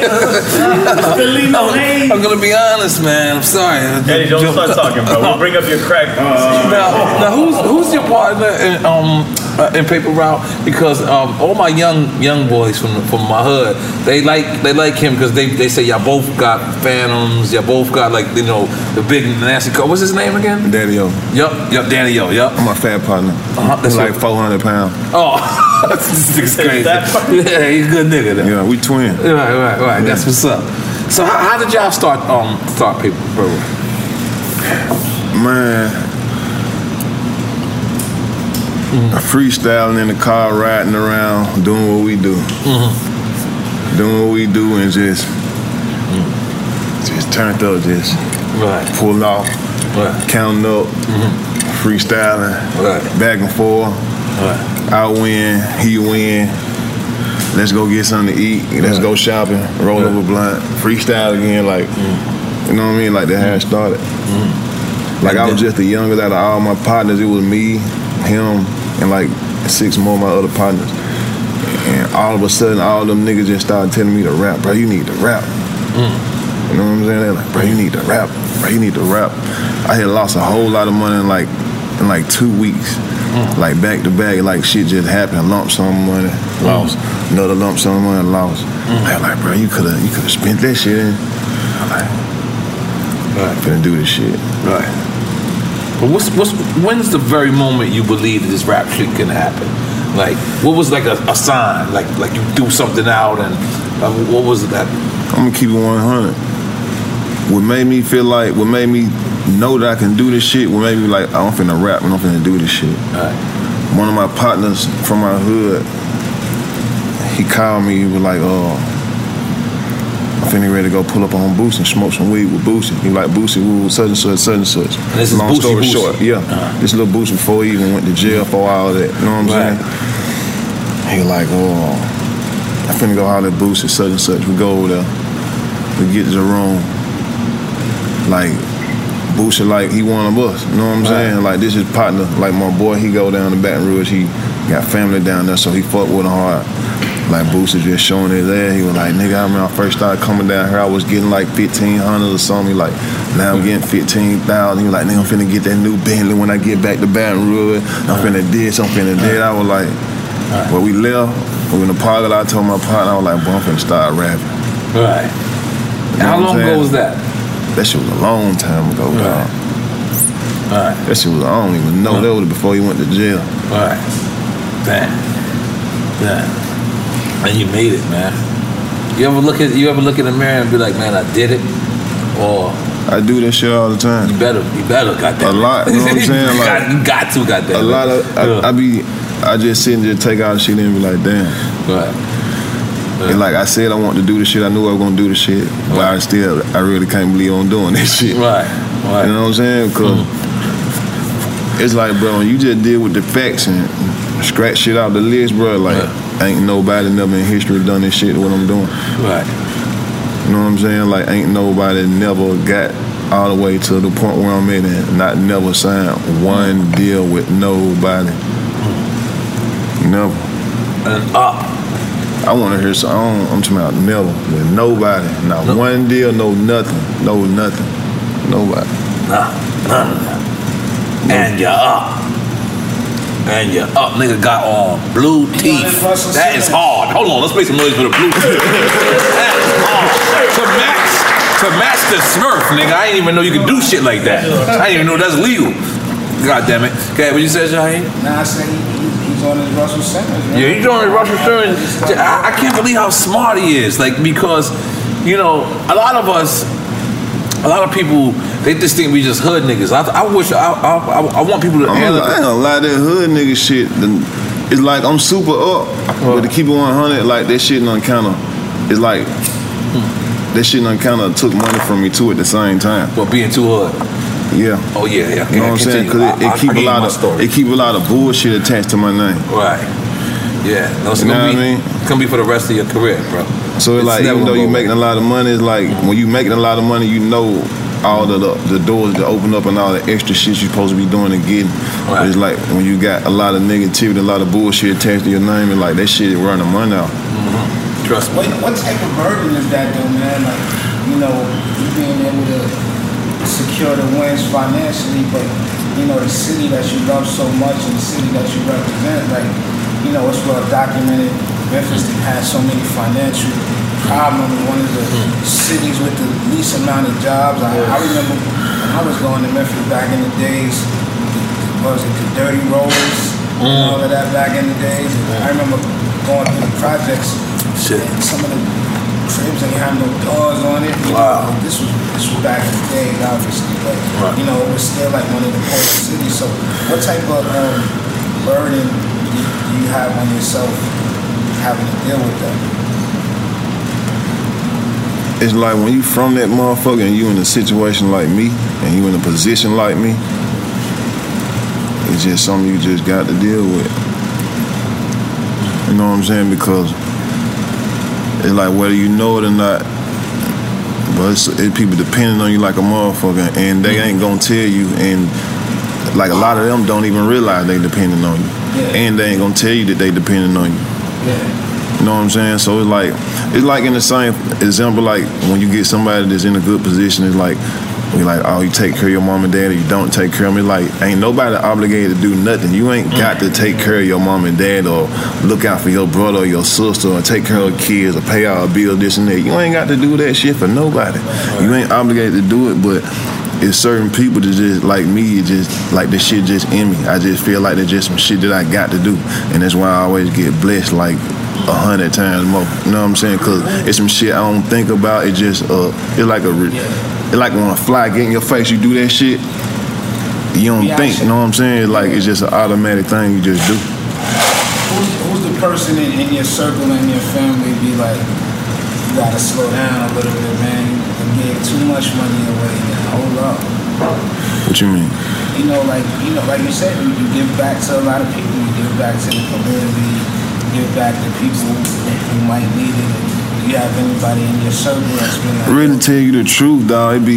I'm gonna be honest, man. I'm sorry. Eddie, don't start talking, bro. We'll bring up your crack. Now, who's your partner in Paper Route? Because all my young boys from my hood, they like him because they say y'all both got Phantoms. Y'all both got like the big nasty car. What's his name again? Daddy-O. Yep, Daddy-O. Yep. I'm a fat partner. That's like 400 pounds. Oh, this nigga's crazy. Yeah, he's a good nigga though. Yeah, we twin. Right. That's what's up. So how did y'all start Paper Route? Man, freestyling in the car, riding around, doing what we do. Doing what we do and just turned up, just pulling off, counting up, freestyling, back and forth. I win, he win. Let's go get something to eat. Let's go shopping, roll up a blunt, freestyle again, like, you know what I mean? Like that how it started. Like I was just the youngest out of all my partners. It was me, him, and like 6 more of my other partners. And all of a sudden, all them niggas just started telling me to rap. Bro, you need to rap. You know what I'm saying? They're like, bro, you need to rap. Bro, you need to rap. I had lost a whole lot of money in like 2 weeks. Like back to back, like shit just happened. Lump sum money, lost. Another lump sum money, lost. They're like, bro, you could have spent that shit in. I'm like, I'm finna do this shit. Right. But when's the very moment you believe that this rap shit can happen? Like, what was like a sign? Like you threw something out and what was that? I'm gonna keep it 100. What made me feel like, what made me know that I can do this shit, what made me like, I'm finna rap and I'm finna do this shit. Right. One of my partners from my hood, he called me, he was like, I'm finna ready to go pull up on Boosie and smoke some weed with Boosie. He like, Boosie, we was such and such, such and such. And this is long story Boosie. short, yeah. This little Boosie before he even went to jail for all that, you know what I'm saying? He like, I finna go holler at Boosie, such and such. We go over there, we get to the room. Like, Boosie, like, he one of us, you know what I'm saying? Like, this is partner, like my boy, he go down to Baton Rouge, he got family down there, so he fuck with him hard. Like, Boosie just showing his ass, he was like, nigga, I remember I first started coming down here, I was getting like 1,500 or something, like, now I'm getting 15,000, he was like, nigga, I'm finna get that new Bentley when I get back to Baton Rouge, I'm finna this, I'm finna that. I was like, when we left, we in the parking lot, I told my partner, I was like, boy, I'm finna start rapping. Right. You know How long ago was that? That shit was a long time ago, dog. Right. That shit was, I don't even know, that was before he went to jail. Right. Damn. And you made it, man. You ever look in the mirror and be like, man, I did it? Or I do that shit all the time. You better, goddamn. A lot, you know what I'm saying? Like, you got to, goddamn. A lot of, I just sit and just take all the shit and be like, damn. Right. And like I said, I wanted to do this shit. I knew I was gonna do this shit, but I really can't believe I'm doing this shit. Right. You know what I'm saying? Because it's like, bro, when you just deal with the facts and scratch shit out the list, bro, like, ain't nobody never in history done this shit what I'm doing. Right. You know what I'm saying? Like, ain't nobody never got all the way to the point where I'm at and not never signed one deal with nobody. Never. And I want to hear some. I'm talking about never with nobody. Not one deal, no nothing. No nothing. Nobody. None of that. And you're up. And you're up. Nigga got on blue teeth. That is hard. Hold on, let's make some noise for the blue teeth. That is hard. To match the Smurf, nigga. I didn't even know you could do shit like that. I didn't even know that's legal. God damn it. Okay, what you said, Shaheed? Nah, I said he's on his Russell Simmons, man. Yeah, he's on his Russell Simmons. I can't believe how smart he is. Like, because, you know, a lot of people, they just think we just hood niggas. I want people to... I ain't gonna lie, that hood nigga shit, it's like I'm super up, but to keep it 100, like that shit done kinda, it's like, that shit done kinda took money from me too at the same time. Well, being too hood. Yeah. Oh yeah. You know what I'm saying? Because it keep a lot of bullshit attached to my name. Right. Yeah. No, it's gonna be for the rest of your career, bro. So it's like, even though you're making a lot of money, it's like when you making a lot of money, you know all the doors that open up and all the extra shit you're supposed to be doing and getting. Right. But it's like when you got a lot of negativity, a lot of bullshit attached to your name, and like that shit running money out. Trust me. What type of burden is that though, man? Like, you know, you being able to secure the wins financially, but you know, the city that you love so much and the city that you represent, like, you know, it's well documented. Memphis has so many financial problems. One of the cities with the least amount of jobs. I remember when I was going to Memphis back in the days, the Dirty Rollers and all of that back in the days. I remember going through the projects and some of the cribs ain't have no doors on it. Wow. This was back in the day, obviously, but you know, it was still like one of the poorest cities. So what type of burden do you have on yourself having to deal with that? It's like when you from that motherfucker and you in a situation like me and you in a position like me, it's just something you just got to deal with. You know what I'm saying? Because it's like whether you know it or not, But it's people depending on you like a motherfucker, and they ain't gonna tell you, and like a lot of them don't even realize they depending on you, and they ain't gonna tell you that they depending on you. You know what I'm saying? So it's like in the same example, like when you get somebody that's in a good position, it's like you're like, oh, you take care of your mom and dad, or you don't take care of them. It's like ain't nobody obligated to do nothing. You ain't got to take care of your mom and dad, or look out for your brother or your sister, or take care of kids, or pay out a bill, this and that. You ain't got to do that shit for nobody. You ain't obligated to do it, but it's certain people that just like me, just like this shit just in me. I just feel like there's just some shit that I got to do, and that's why I always get blessed like 100 times more. You know what I'm saying? Cause it's some shit I don't think about. It just it's like it's like when a fly get in your face, you do that shit. You don't think. You know what I'm saying? Like it's just an automatic thing you just do. Who's the person in your circle and your family be like, you gotta slow down a little bit, man? You gave too much money away. Now hold up. What you mean? You know, like you said, you give back to a lot of people. You give back to the community. You give back to people who might need it. Do you have anybody in your circle that's been like, really tell you the truth, dog, it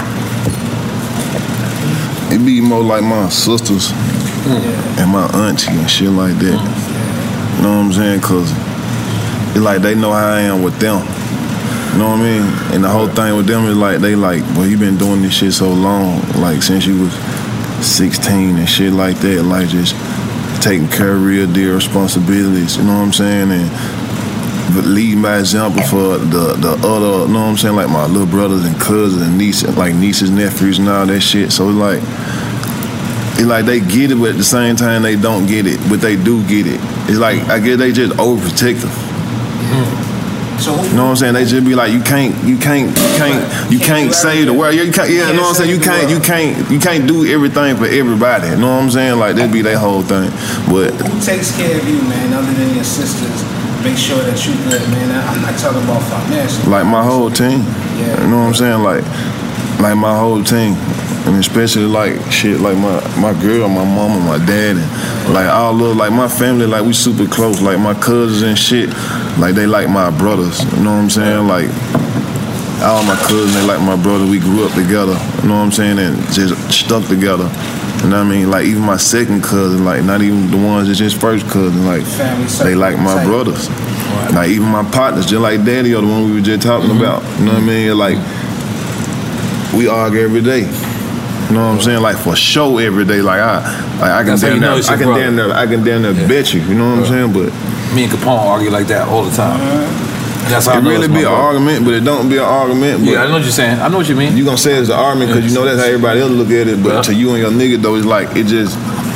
be more like my sisters and my auntie and shit like that. You know what I'm saying? Cause it's like they know how I am with them. You know what I mean? And the whole thing with them is like they like, well, you been doing this shit so long, like since you was 16 and shit like that, like just taking care of real deal responsibilities. You know what I'm saying? And leading by example for the other, you know what I'm saying, like my little brothers and cousins and nieces, like nieces, nephews and all that shit. So it's like they get it, but at the same time they don't get it, but they do get it. It's like I guess they just overprotective. So, you know what I'm saying? They just be like, you can't save the world. You can't, you know what I'm saying? You can't do everything for everybody. You know what I'm saying? Like that be their whole thing. But who takes care of you, man, other than your sisters? Make sure that you good, man. I'm not talking about financial. Like my whole team. You know what I'm saying? Like my whole team. And especially like shit like my girl, my mama, my dad, and like all of like my family, like we super close. Like my cousins and shit, like they like my brothers. You know what I'm saying? Like all my cousins, they like my brother. We grew up together. You know what I'm saying? And just stuck together. You know what I mean? Like even my second cousin, like not even the ones that's just first cousin, like they like my brothers. Like even my partners, just like Daddy or the one we were just talking about. You know what I mean? Like we argue every day. You know what I'm saying? Like for sure every day. Like I can damn near bet you. You know what I'm saying? But me and Capone argue like that all the time. That's how it really be an argument, but it don't be an argument. But yeah, I know what you're saying. I know what you mean. You gonna say it's an argument because you know that's how everybody else look at it. But to you and your nigga though, it's like it just.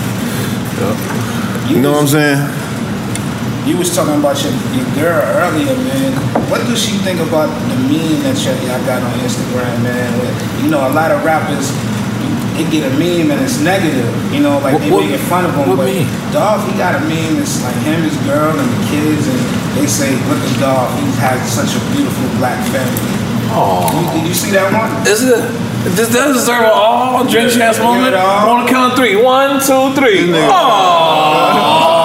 You know what I'm saying? You was talking about your girl earlier, man. What does she think about the meme that y'all got on Instagram, man? You know, a lot of rappers, they get a meme and it's negative. You know, like they making fun of him. But Dolph, he got a meme that's like him, his girl, and the kids, and they say, look at Dolph, he has such a beautiful black family. Oh, did you see that one? Is it? Does that deserve an all drink chance moment? On the count of 3. 1, 2, 3. Oh.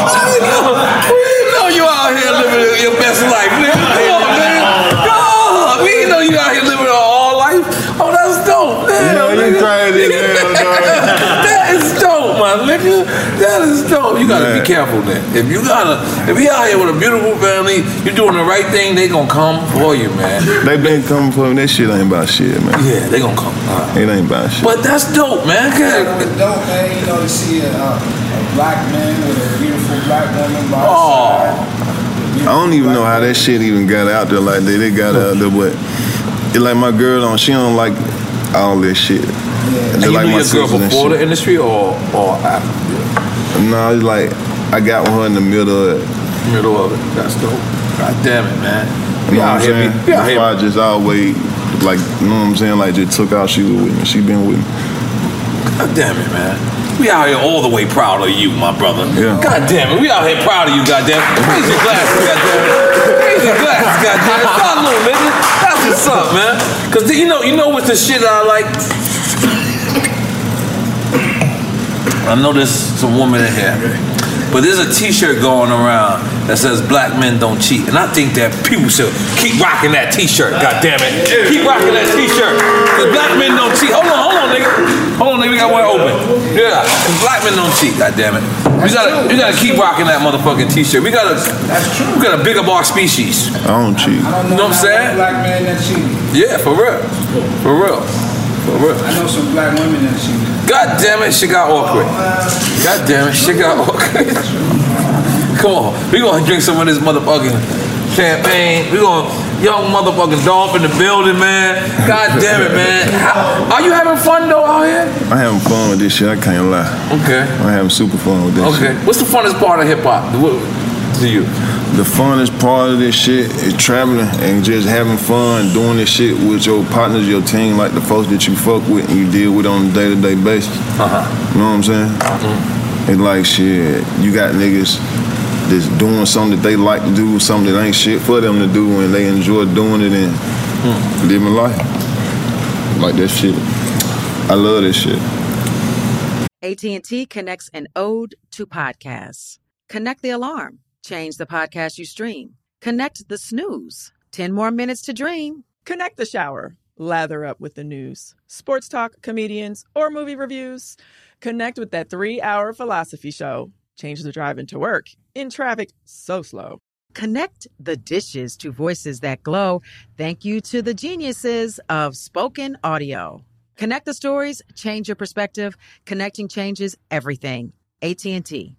We know you out here living your best life, nigga. Come on, man. God, we know you out here living all life. Oh, that's dope, man. You crazy, That is dope, my nigga. That is dope. You gotta be careful then. If you out here with a beautiful family, you're doing the right thing, they gonna come for you, man. They been coming for me. That shit ain't about shit, man. Yeah, they gonna come. It ain't about shit. But that's dope, man. It's dope, man. You know, to see a black man with a beautiful black woman by his side. I don't even know how that shit even got out there like that. They got out there, but it like my girl she don't like all this shit. Yeah. And you like knew your girl before the industry or after? No, it's like I got with her in the middle of it. That's dope. God damn it, man. You know what I'm saying? That's why I just always like, you know what I'm saying? Like just took out she was with me. She been with me. God damn it, man. We out here all the way proud of you, my brother. Yeah. God damn it. We out here proud of you, goddamn. Raise your glasses, goddamn. Raise your glasses, goddamn. Salute, nigga. That's what's up, man. Cause you know what's the shit I like? I know there's some women in here But there's a T-shirt going around that says "Black men don't cheat," and I think that people should keep rocking that T-shirt. God damn it, keep rocking that T-shirt. Cause black men don't cheat. Hold on, nigga. We got one open. Yeah, cause black men don't cheat. God damn it. You gotta keep rocking that motherfucking T-shirt. We gotta big up our species. I don't cheat. I don't know You know what I'm saying? Black men that cheat. Yeah, for real. I know some black women that cheat. God damn it, shit got awkward. God damn it, shit got awkward. Come on, we gonna drink some of this motherfucking champagne. We gonna young motherfucking Dolph in the building, man. God damn it, man. Are you having fun though out here? I'm having fun with this shit. I can't lie. Okay. I'm having super fun with this shit. Okay. What's the funnest part of hip hop to you? The funnest part of this shit is traveling and just having fun, doing this shit with your partners, your team, like the folks that you fuck with and you deal with on a day-to-day basis. You know what I'm saying? It's like shit, you got niggas that's doing something that they like to do, something that ain't shit for them to do, and they enjoy doing it and living life. Like that shit. I love this shit. AT&T connects an ode to podcasts. Connect the alarm. Change the podcast you stream. Connect the snooze. 10 more minutes to dream. Connect the shower. Lather up with the news. Sports talk, comedians, or movie reviews. Connect with that 3-hour philosophy show. Change the drive into work. In traffic so slow. Connect the dishes to voices that glow. Thank you to the geniuses of spoken audio. Connect the stories. Change your perspective. Connecting changes everything. AT&T.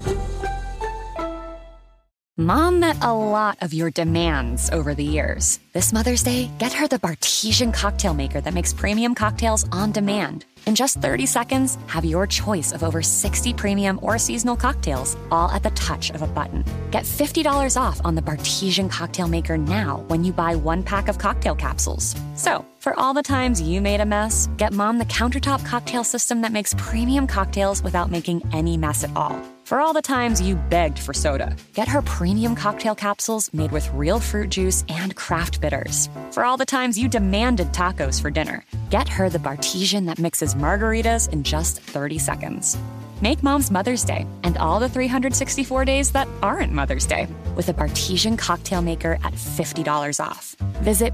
Mom met a lot of your demands over the years. This Mother's Day, get her the Bartesian cocktail maker that makes premium cocktails on demand. In just 30 seconds, have your choice of over 60 premium or seasonal cocktails, all at the touch of a button. Get $50 off on the Bartesian cocktail maker now when you buy 1 pack of cocktail capsules. So, for all the times you made a mess, get Mom the countertop cocktail system that makes premium cocktails without making any mess at all. For all the times you begged for soda, get her premium cocktail capsules made with real fruit juice and craft bitters. For all the times you demanded tacos for dinner, get her the Bartesian that mixes margaritas in just 30 seconds. Make Mom's Mother's Day and all the 364 days that aren't Mother's Day with a Bartesian cocktail maker at $50 off. Visit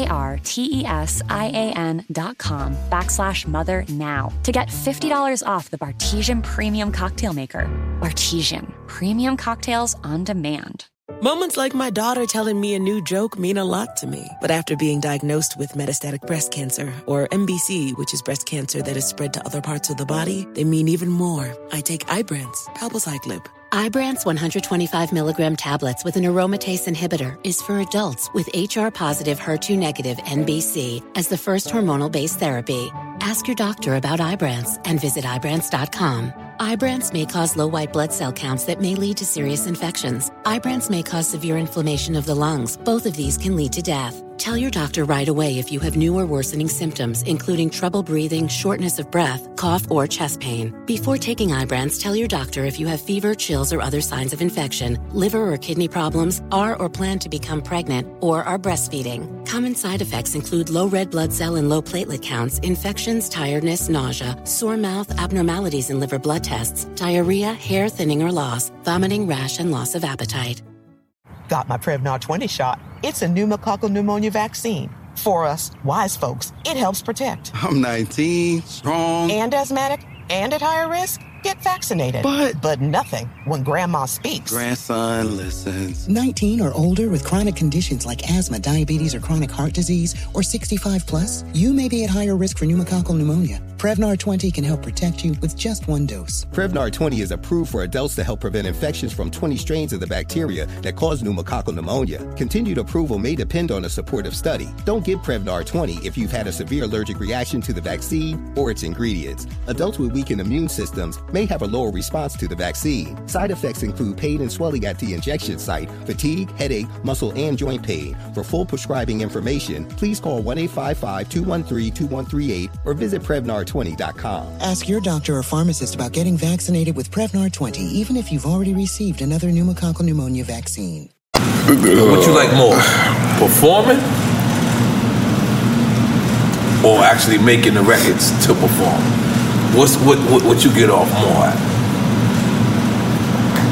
BARTESIAN.com/mother now to get $50 off the Bartesian Premium Cocktail Maker. Bartesian, premium cocktails on demand. Moments like my daughter telling me a new joke mean a lot to me. But after being diagnosed with metastatic breast cancer, or MBC, which is breast cancer that is spread to other parts of the body, they mean even more. I take Ibrance, palbociclib. Ibrance 125 milligram tablets with an aromatase inhibitor is for adults with HR-positive, HER2-negative MBC as the first hormonal-based therapy. Ask your doctor about Ibrance and visit Ibrance.com. Ibrance may cause low white blood cell counts that may lead to serious infections. Ibrance may cause severe inflammation of the lungs. Both of these can lead to death. Tell your doctor right away if you have new or worsening symptoms, including trouble breathing, shortness of breath, cough, or chest pain. Before taking Ibrance, tell your doctor if you have fever, chills, or other signs of infection, liver or kidney problems, are or plan to become pregnant, or are breastfeeding. Common side effects include low red blood cell and low platelet counts, infections, tiredness, nausea, sore mouth, abnormalities in liver blood tests, diarrhea, hair thinning or loss, vomiting, rash, and loss of appetite. Got my Prevnar 20 shot. It's a pneumococcal pneumonia vaccine. For us, wise folks, it helps protect. I'm 19, strong. And asthmatic, and at higher risk. Get vaccinated. But nothing when grandma speaks. Grandson listens. 19 or older with chronic conditions like asthma, diabetes, or chronic heart disease, or 65 plus, you may be at higher risk for pneumococcal pneumonia. Prevnar 20 can help protect you with just 1 dose. Prevnar 20 is approved for adults to help prevent infections from 20 strains of the bacteria that cause pneumococcal pneumonia. Continued approval may depend on a supportive study. Don't give Prevnar 20 if you've had a severe allergic reaction to the vaccine or its ingredients. Adults with weakened immune systems may have a lower response to the vaccine. Side effects include pain and swelling at the injection site, fatigue, headache, muscle, and joint pain. For full prescribing information, please call 1-855-213-2138 or visit Prevnar20.com. Ask your doctor or pharmacist about getting vaccinated with Prevnar 20, even if you've already received another pneumococcal pneumonia vaccine. What you like more, performing or actually making the records to perform? What you get off more at?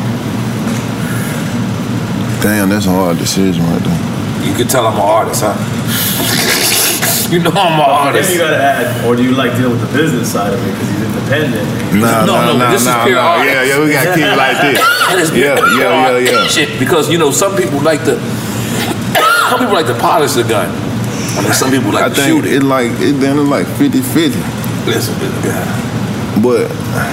Damn, that's a hard decision right there. You can tell I'm an artist, huh? You know I'm an artist. Then you gotta add, or do you like deal with the business side of it because he's independent? No, this is pure art. Yeah, we gotta keep it like this. And it's pure shit, because you know some people like to polish the gun. I mean, some people like to shoot it. It's like 50-50. Listen, but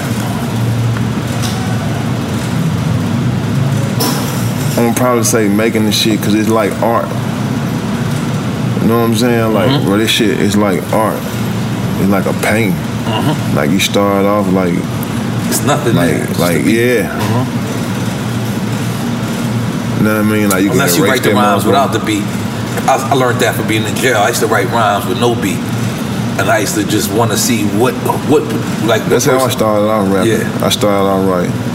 I'm gonna probably say making the shit because it's like art. You know what I'm saying? Like, bro, this shit is like art. It's like a paint. Like you start off like it's nothing. Yeah. You know what I mean? Like you unless can you write the rhymes without the beat. I learned that from being in jail. I used to write rhymes with no beat, and I used to just want to see what like. That's how I started out rapping. Yeah. I started out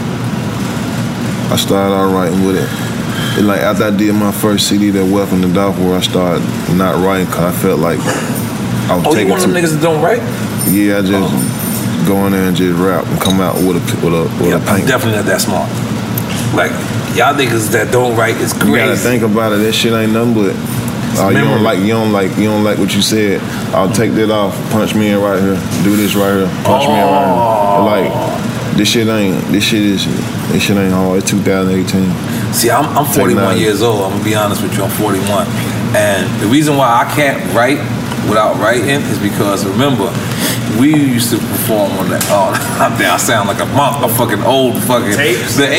writing with it. And like after I did my first CD, that Welcome to Darfur, I started not writing because I felt like I was taking. You one of them niggas that don't write? Yeah, I just go in there and just rap and come out with a paint. I'm definitely not that smart. Like y'all niggas that don't write is crazy. You gotta think about it. That shit ain't nothing but. You don't like what you said. I'll take that off. Punch me in right here. Do this right here. Punch me in right here. Like this shit ain't hard. It's 2018. See, I'm 41 years old. I'm gonna be honest with you. I'm 41, and the reason why I can't write without writing is because remember, we used to perform on that. Oh, I sound like a monk, a fucking old fucking tapes? The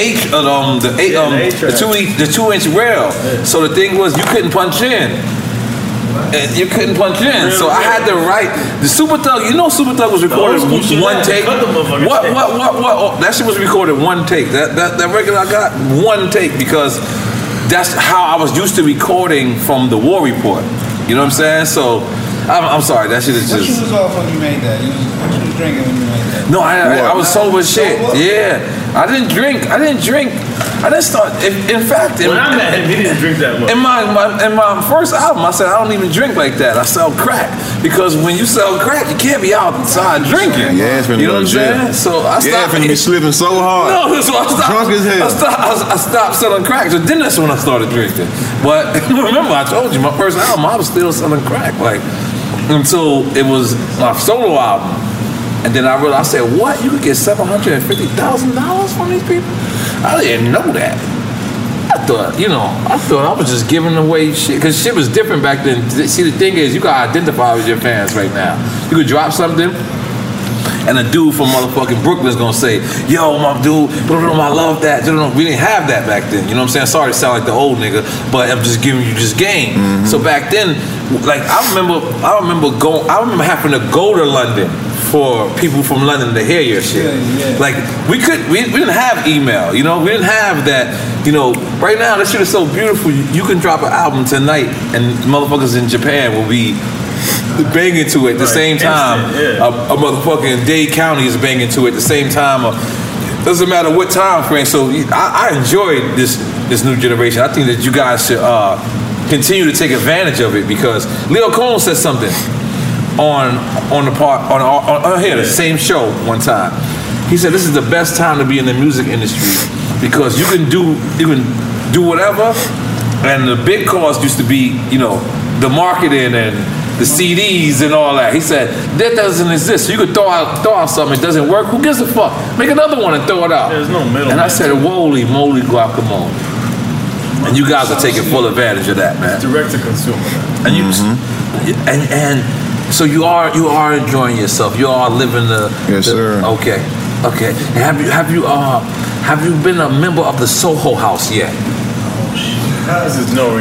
2-inch rail. Yeah. So the thing was, you couldn't punch in. You couldn't punch in, so I had to write the Super Thug. You know, Super Thug was recorded one take. What? Oh, that shit was recorded one take. That record I got one take because that's how I was used to recording from the War Report. You know what I'm saying? So I'm sorry, that shit is just. What you was off when you made that? What you was drinking when you made that? No, I was sober as shit. Yeah, I didn't drink. I didn't start. In fact, when I met him, he didn't drink that much. In my first album, I said I don't even drink like that. I sell crack because when you sell crack, you can't be outside drinking. Yeah, you know what I'm saying? So I stopped. Yeah, be slipping so hard. No, so I stopped. Drunk as hell. I stopped selling crack. So then that's when I started drinking. But remember, I told you my first album, I was still selling crack until it was my solo album. And then I realized, I said, what? You could get $750,000 from these people? I didn't know that. I thought I was just giving away shit. Because shit was different back then. See, the thing is, you got to identify with your fans right now. You could drop something, and a dude from motherfucking Brooklyn's going to say, yo, my dude, I love that. We didn't have that back then. You know what I'm saying? Sorry to sound like the old nigga, but I'm just giving you just game. Mm-hmm. So back then, like, I remember having to go to London for people from London to hear your shit. Yeah. Like we didn't have email, we didn't have that, right now that shit is so beautiful. You can drop an album tonight and motherfuckers in Japan will be banging to it at the same time. A motherfucking Dade County is banging to it at the same time. Doesn't matter what time frame. So I enjoyed this new generation. I think that you guys should continue to take advantage of it because Leo Cole said something on the same show one time. He said this is the best time to be in the music industry because you can do whatever, and the big cost used to be the marketing and the CDs and all that. He said that doesn't exist. So you could throw out something, it doesn't work. Who gives a fuck? Make another one and throw it out. There's no middle. And I said, holy moly guacamole. And you guys are taking full advantage of that, man. Direct to consumer. And and so you are enjoying yourself. You are living sir. Okay. Have you been a member of the Soho House yet? This is no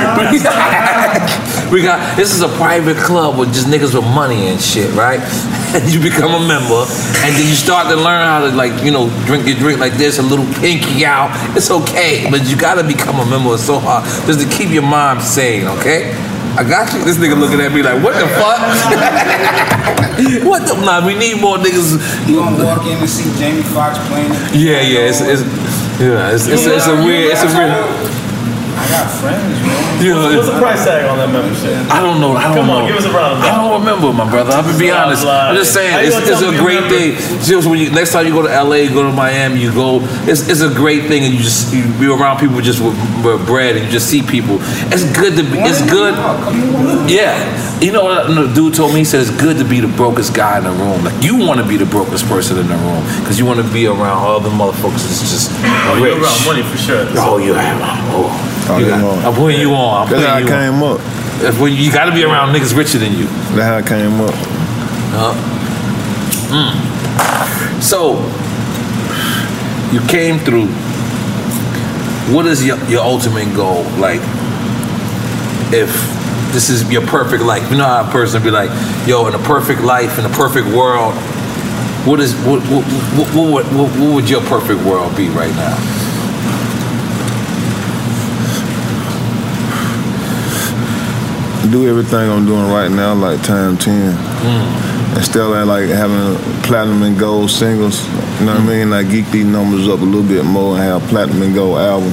this is a private club with just niggas with money and shit, right? And you become a member, and then you start to learn how to drink your drink like this, a little pinky out. It's okay, but you gotta become a member of Soho just to keep your mind sane, okay? I got you. This nigga looking at me like, what the fuck? What the? Nah, we need more niggas. You gonna walk in and see Jamie Foxx playing it? Yeah. It's a weird. got friends, man. You know, What's the price tag on that membership? I don't know. Come on, give us a round of applause. I don't remember, my brother. I'm gonna be honest. I'm just saying, it's a great thing. Just when you, next time you go to LA, go to Miami, you go. It's a great thing, and you're around people just with bread, and you just see people. It's good to be. It's good. Yeah. You know what the dude told me? He said it's good to be the brokest guy in the room. Like, you want to be the brokest person in the room because you want to be around all the motherfuckers that's just rich. You're around money for sure. Oh, you have. I'm putting you on. That's how I came up. You got to be around niggas richer than you. That's how I came up. So, you came through. What is your ultimate goal? Like, if this is your perfect life. You know how a person be like, yo, in a perfect life, in a perfect world, what would your perfect world be right now? Do everything I'm doing right now like times 10. Instead of like having platinum and gold singles, you know what I mean? Like geek these numbers up a little bit more and have platinum and gold albums.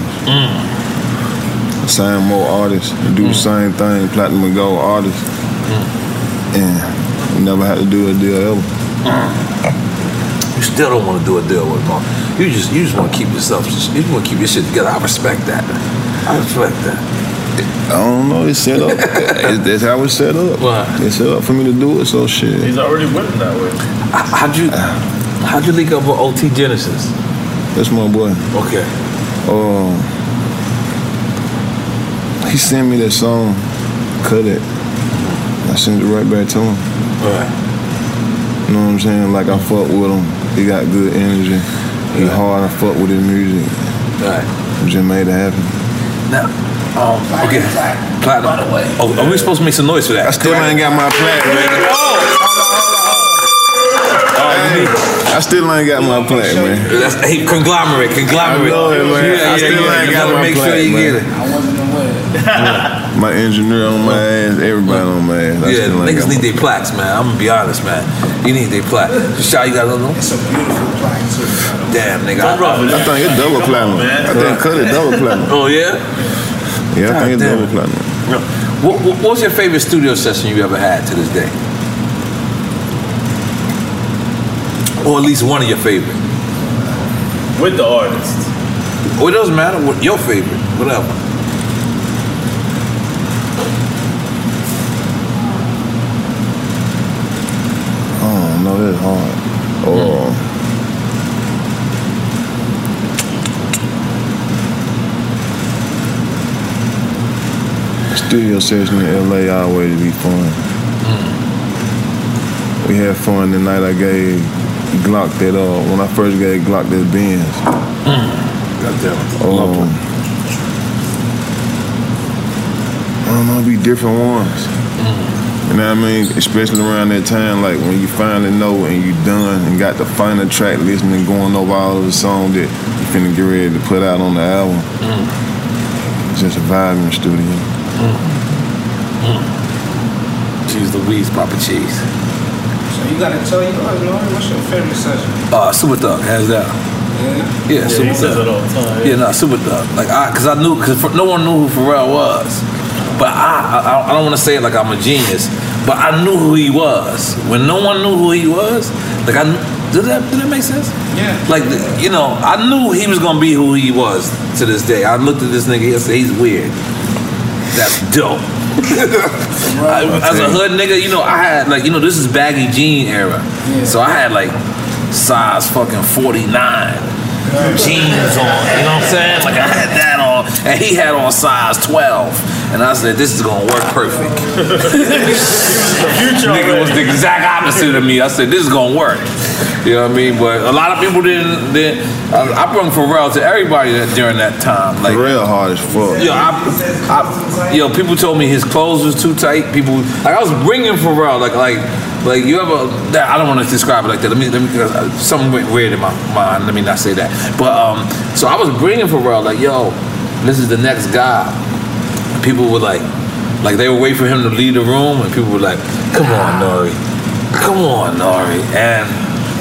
Sign more artists, do the same thing, platinum and gold artists, and never had to do a deal ever. You still don't want to do a deal with them. You just want to keep yourself. You just want to keep your shit together. I respect that. I respect that. I don't know. It's set up. That's how it's set up. What? It's set up for me to do it. So shit. He's already winning that way. How'd you link up with OT Genesis? That's my boy. Okay. He sent me that song, Cut It. I sent it right back to him. Right. You know what I'm saying? Like, I fuck with him. He got good energy. He hard. I fuck with his music. Right. Just made it happen. Now, okay. Platinum. By the way. Oh, are we supposed to make some noise for that? I still ain't got my platinum, man. I still ain't got my platinum, man. That's conglomerate. I know it, man. I still ain't got my make platinum, sure you man. get it. My engineer on my ass, everybody on my ass. Yeah, niggas need their plaques, man. I'm gonna be honest, man. You need their plaque. Shah, you got another one? It's a beautiful plaque too. Damn, nigga. I think it's double platinum. I think Cut It double platinum. Oh yeah? Yeah, I think it's double platinum. What was your favorite studio session you ever had to this day? Or at least one of your favorite? With the artist. Well, it doesn't matter. What your favorite, whatever. Oh no, that's hard. Studio session in LA always be fun. We had fun the night I gave Glock that when I first gave Glock that Benz. I don't know, it'd be different ones. You know what I mean? Especially around that time, like when you finally know and you done and got the final track listening, going over all of the songs that you finna get ready to put out on the album. It's just a vibe in the studio. Cheese Louise, Papa Cheese. So you gotta tell yours, Nori. What's your favorite session? Super Thug, hands down. Yeah, Super he says it all the time. Yeah, no, Super Thug. Like, cause no one knew who Pharrell was. But I don't want to say it like I'm a genius, but I knew who he was. When no one knew who he was, like did that make sense? Yeah. Like, you know, I knew he was gonna be who he was to this day. I looked at this nigga and said, he's weird. That's dope. As a hood nigga, you know, I had like, you know, this is baggy jean era. So I had like size fucking 49 jeans on, you know what I'm saying? Like I had that on, and he had on size 12. And I said, this is gonna work perfect. Nigga was the exact opposite of me. I said, this is gonna work. You know what I mean? But a lot of people didn't. I brought Pharrell to everybody during that time. Like Pharrell hard as fuck. Yo, people told me his clothes was too tight. People, like I was bringing Pharrell, like you ever. I don't want to describe it like that. Let me. Something went weird in my mind. Let me not say that. But so I was bringing Pharrell, like, yo, this is the next guy. People were like they would wait for him to leave the room, and people were like, come on, Nori. And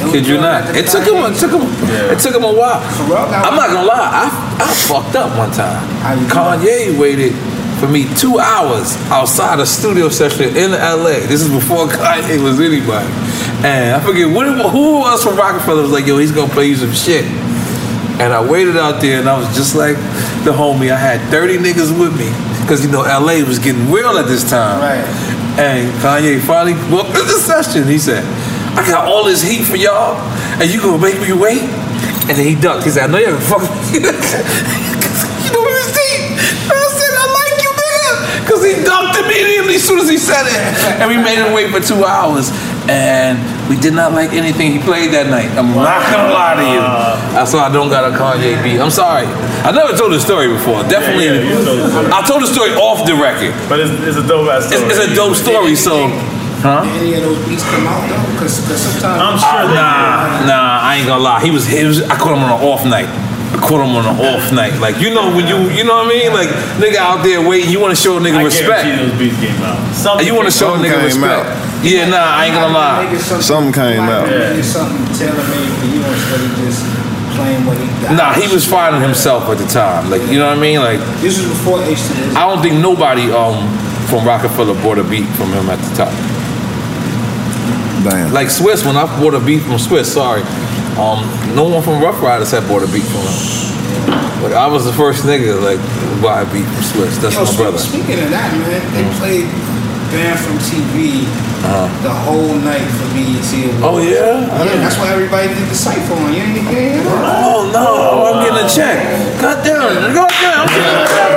Kid you not. It took him a while. I'm not gonna lie. I fucked up one time. Kanye waited for me 2 hours outside a studio session in LA. This is before Kanye was anybody. And I forget who was from Rockefeller was like, yo, he's gonna play you some shit. And I waited out there and I was just like the homie. I had 30 niggas with me. Cause you know LA was getting real at this time. Right. And Kanye finally walked in the session. He said, I got all this heat for y'all, and you gonna make me wait? And then he ducked. He said, I know you're fucking you know his deep. I said, I like you, nigga. Cause he ducked immediately as soon as he said it. And we made him wait for 2 hours. And we did not like anything he played that night. I'm not gonna lie to you. That's why I don't got a Kanye beat. I'm sorry. I never told this story before. Definitely. I told the story off the record. But it's a dope ass story. It's a dope story, so. Huh? Did any of those beats come out though? Because sometimes I'm sure. Nah, I ain't gonna lie. He was. I caught him on an off night. Like, you know when you know what I mean? Like, nigga out there waiting, you want to show a nigga respect. I those beats came out. And you want to show a nigga respect. Yeah, nah, I ain't gonna lie. Something came out. Something tailor-made for you instead of just playing what he got. Nah, he was finding himself at the time. Like, you know what I mean? Like, this was before H2O. I don't think nobody from Rockefeller bought a beat from him at the top. Damn. Like Swiss, when I bought a beat from Swiss, no one from Rough Riders had bought a beat from him. But I was the first nigga like to buy a beat from Swiss. That's my brother. Speaking of that, man, they played Banned from TV the whole night for BET Awards. Oh yeah? Yeah, that's why everybody did the cypher on. You ain't hear that? Oh no, I'm getting a check. God damn, I'm getting a check.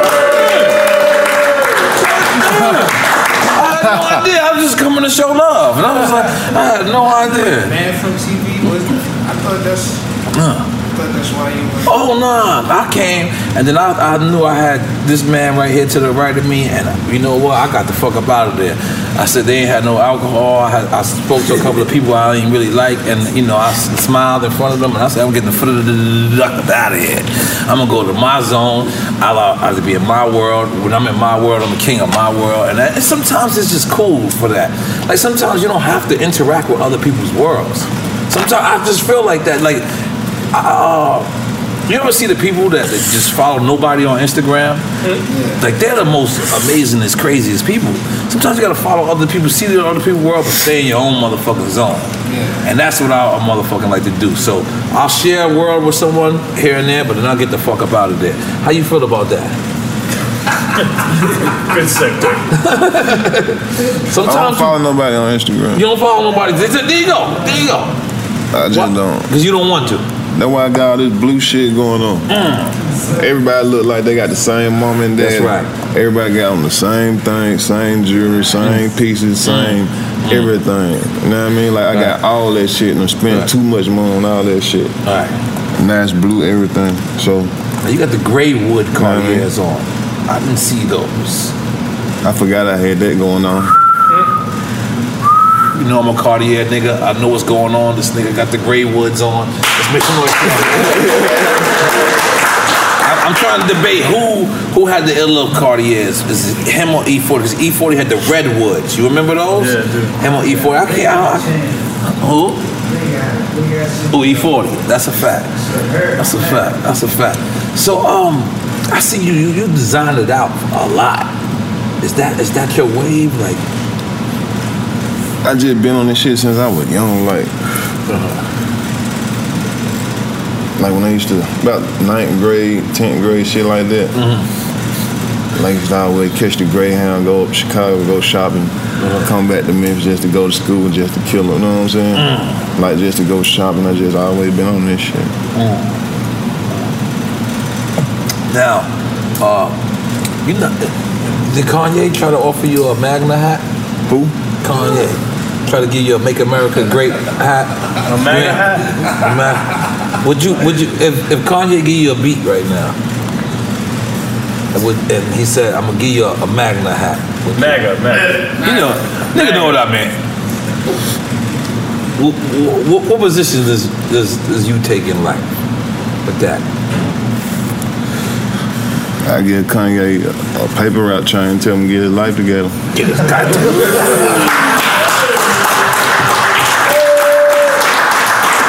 I had no idea. I was just coming to show love, and I was like, I had no idea. Banned from TV wasn't. I thought that's why you were. Oh no, I came and then I knew I had this man right here to the right of me, and you know what? I got the fuck up out of there. I said they ain't had no alcohol. I spoke to a couple of people I didn't really like, and you know I smiled in front of them, and I said I'm getting the fuck out of here. I'm gonna go to my zone. I'll be in my world. When I'm in my world, I'm the king of my world, and sometimes it's just cool for that. Like sometimes you don't have to interact with other people's worlds. Sometimes I just feel like that. Like, you ever see the people that just follow nobody on Instagram? Like, they're the most amazingest, craziest people. Sometimes you gotta follow other people, see the other people's world, but stay in your own motherfucking zone. And that's what I motherfucking like to do. So I'll share a world with someone here and there, but then I'll get the fuck up out of there. How you feel about that? Good sector. Sometimes I don't follow nobody on Instagram. You don't follow nobody. There you go. I just don't. Because you don't want to. That's why I got all this blue shit going on. Everybody look like they got the same mom and dad. That's right. Everybody got on the same thing, same jewelry, same pieces, same everything. You know what I mean? Like I got all that shit and I spent too much money on all that shit. Nice blue everything. So you got the gray wood Cartiers on. I didn't see those. I forgot I had that going on. You know I'm a Cartier nigga. I know what's going on. This nigga got the gray woods on. Let's make some noise. I'm trying to debate who had the ill Cartiers. Is it him or E40? Because E40 had the red woods. You remember those? Yeah, dude. Him or E40? Who? Oh, E40. That's a fact. That's a fact. So I see you designed it out a lot. Is that your wave? Like, I just been on this shit since I was young, like when I used to, about 9th grade, 10th grade, shit like that. Like, I used to always catch the Greyhound, go up to Chicago, go shopping, come back to Memphis just to go to school, just to kill it, you know what I'm saying? Like, just to go shopping, I just always been on this shit. Now, you know, did Kanye try to offer you a Magna hat? Who? Kanye. Try to give you a Make America Great hat. A Magna hat? Would you if Kanye give you a beat right now, and he said, I'm gonna give you a Magna hat. Magna. You know, nigga know what I mean. What position does you take in life with that? I give Kanye a paper route trying to tell him to get his life together. Get his goddamn.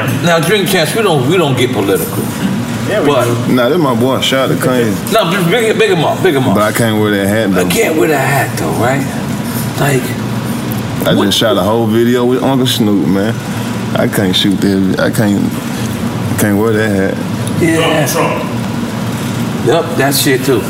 Now, Drink Champs, we don't get political. Yeah, we do. Nah, that's my boy. Shout out to Kanye. No, big him up. But I can't wear that hat though. I can't wear that hat though, right? Like, I just shot a whole video with Uncle Snoop, man. I can't shoot this. I can't wear that hat. Yeah. Yep, that shit too.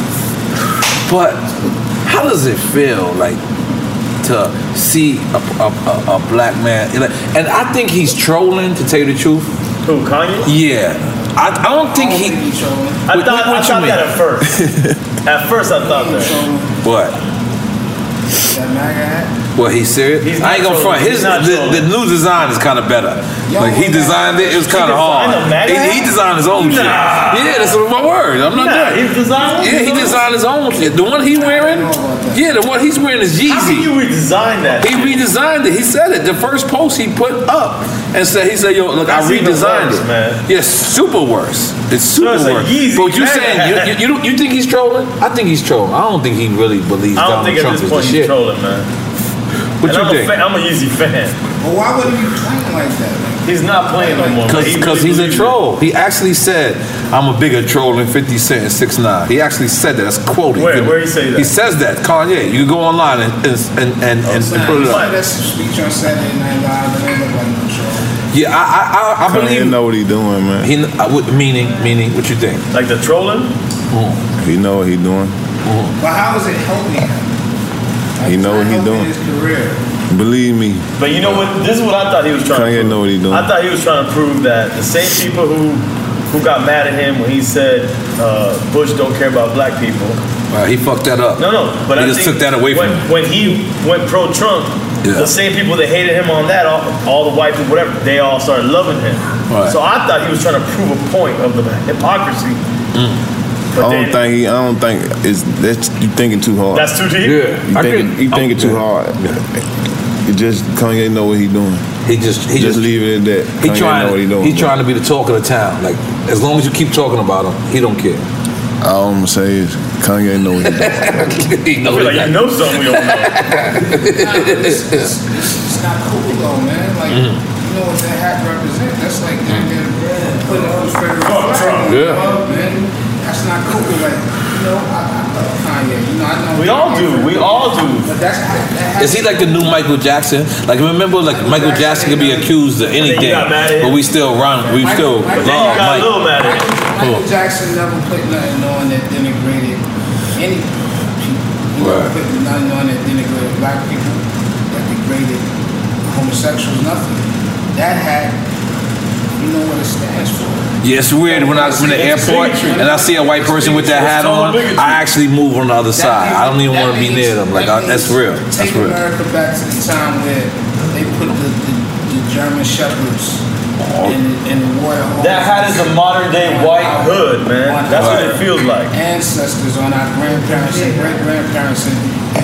But how does it feel like to see a black man? And I think he's trolling, to tell you the truth. Who, Kanye? Yeah. I don't think he. I thought that at first. At first, I thought that. What? That MAGA hat? Well, he's serious. I ain't gonna front. The new design is kind of better. Like he designed it. It was kind of hard. He designed his own shit. Yeah, that's my word. I'm not there. He designed. Yeah, he designed his own shit. The one he wearing. Yeah, the one he's wearing is Yeezy. How can you redesign that? He redesigned it. He said it. The first post he put up and said, "Yo, look, I redesigned it." Man. Yes, super worse. It's super worse. But you saying you think he's trolling? I think he's trolling. I don't think he really believes Donald Trump is the shit. He's trolling, man. What you think? I'm a Yeezy fan. But why would he be playing like that? He's not playing no more. Because he's a troll. He actually said, "I'm a bigger troll than 50 Cent and 6ix9ine." He actually said that. That's quoted. Where he say that? He says that. Kanye. You can go online and put it up. That's some speech on Saturday Night Live. It ain't look like no troll. Yeah, I believe. He know what he doing, man. Meaning, what you think? Like the trolling? He know what he doing. But how is it helping him? He know what he doing. His career. Believe me. But you know what? This is what I thought he was trying to prove. Know what he doing. I thought he was trying to prove that the same people who got mad at him when he said Bush don't care about black people. He fucked that up. No, but he I just think took that away from him. When he went pro-Trump, the same people that hated him on that, all the white people, whatever, they all started loving him. Right. So I thought he was trying to prove a point of the hypocrisy. I don't think that's you thinking too hard. That's too deep. Yeah, you thinking too hard. It just Kanye know what he doing. He just leave it at that. He trying to be the talk of the town. Like as long as you keep talking about him, he don't care. All I'm gonna say is Kanye know what he doing. I feel like you know something we don't know. It's not cool though, man. Like you know what that hat represents? That's like putting on federal flag. Man. That's not cool. Like, I love Kanye. We all do. But is he like the new Michael Jackson? Like, remember, like Michael Jackson could be accused of anything, but we still love Michael. Michael Jackson never put nothing on that denigrated any people. He never put nothing on that denigrated black people, that degraded homosexuals, nothing. That hat, you know what it stands for. Yeah, it's weird when I'm in the airport and I see a white person with that hat on, I actually move on the other side. I don't even want to be near them. Like, that's real. That's real. America back to the time where they put the German shepherds in the royal home. That hat is a modern day white hood, man. That's what it feels like. Ancestors on our grandparents and great grandparents, and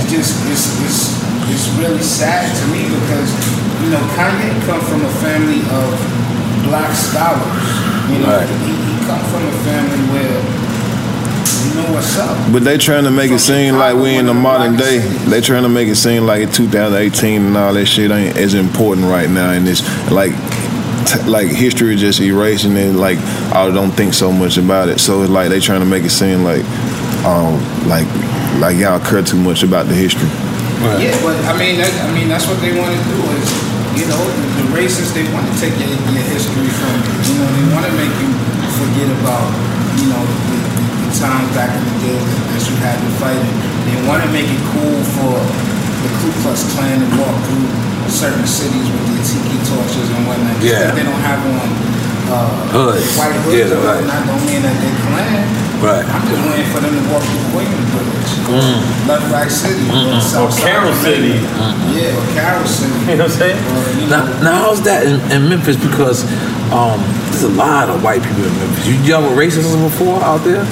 it's really sad to me because Kanye come from a family of black scholars. He come from a family where you know what's up. But they trying to make it seem like we in the modern day. They trying to make it seem like in 2018 and all that shit ain't as important right now. And it's like history is just erasing it. Like I don't think so much about it. So it's like they trying to make it seem like y'all care too much about the history. Right. Yeah, but I mean that's what they want to do is. The racists, they want to take your history from you. They want to make you forget about, the times back in the day that you had to fight in. They want to make it cool for the Ku Klux Klan to walk through certain cities with their tiki torches and whatnot. Just they don't have on white hoods. Yeah, right. That don't mean that they're Klan. Right. I'm just waiting for them to walk through Williamsburg, Left Rack City, or Carroll City. Yeah, or Carroll City. You know what I'm saying? Now how's that in Memphis? Because there's a lot of white people in Memphis. You dealt with racism before out there?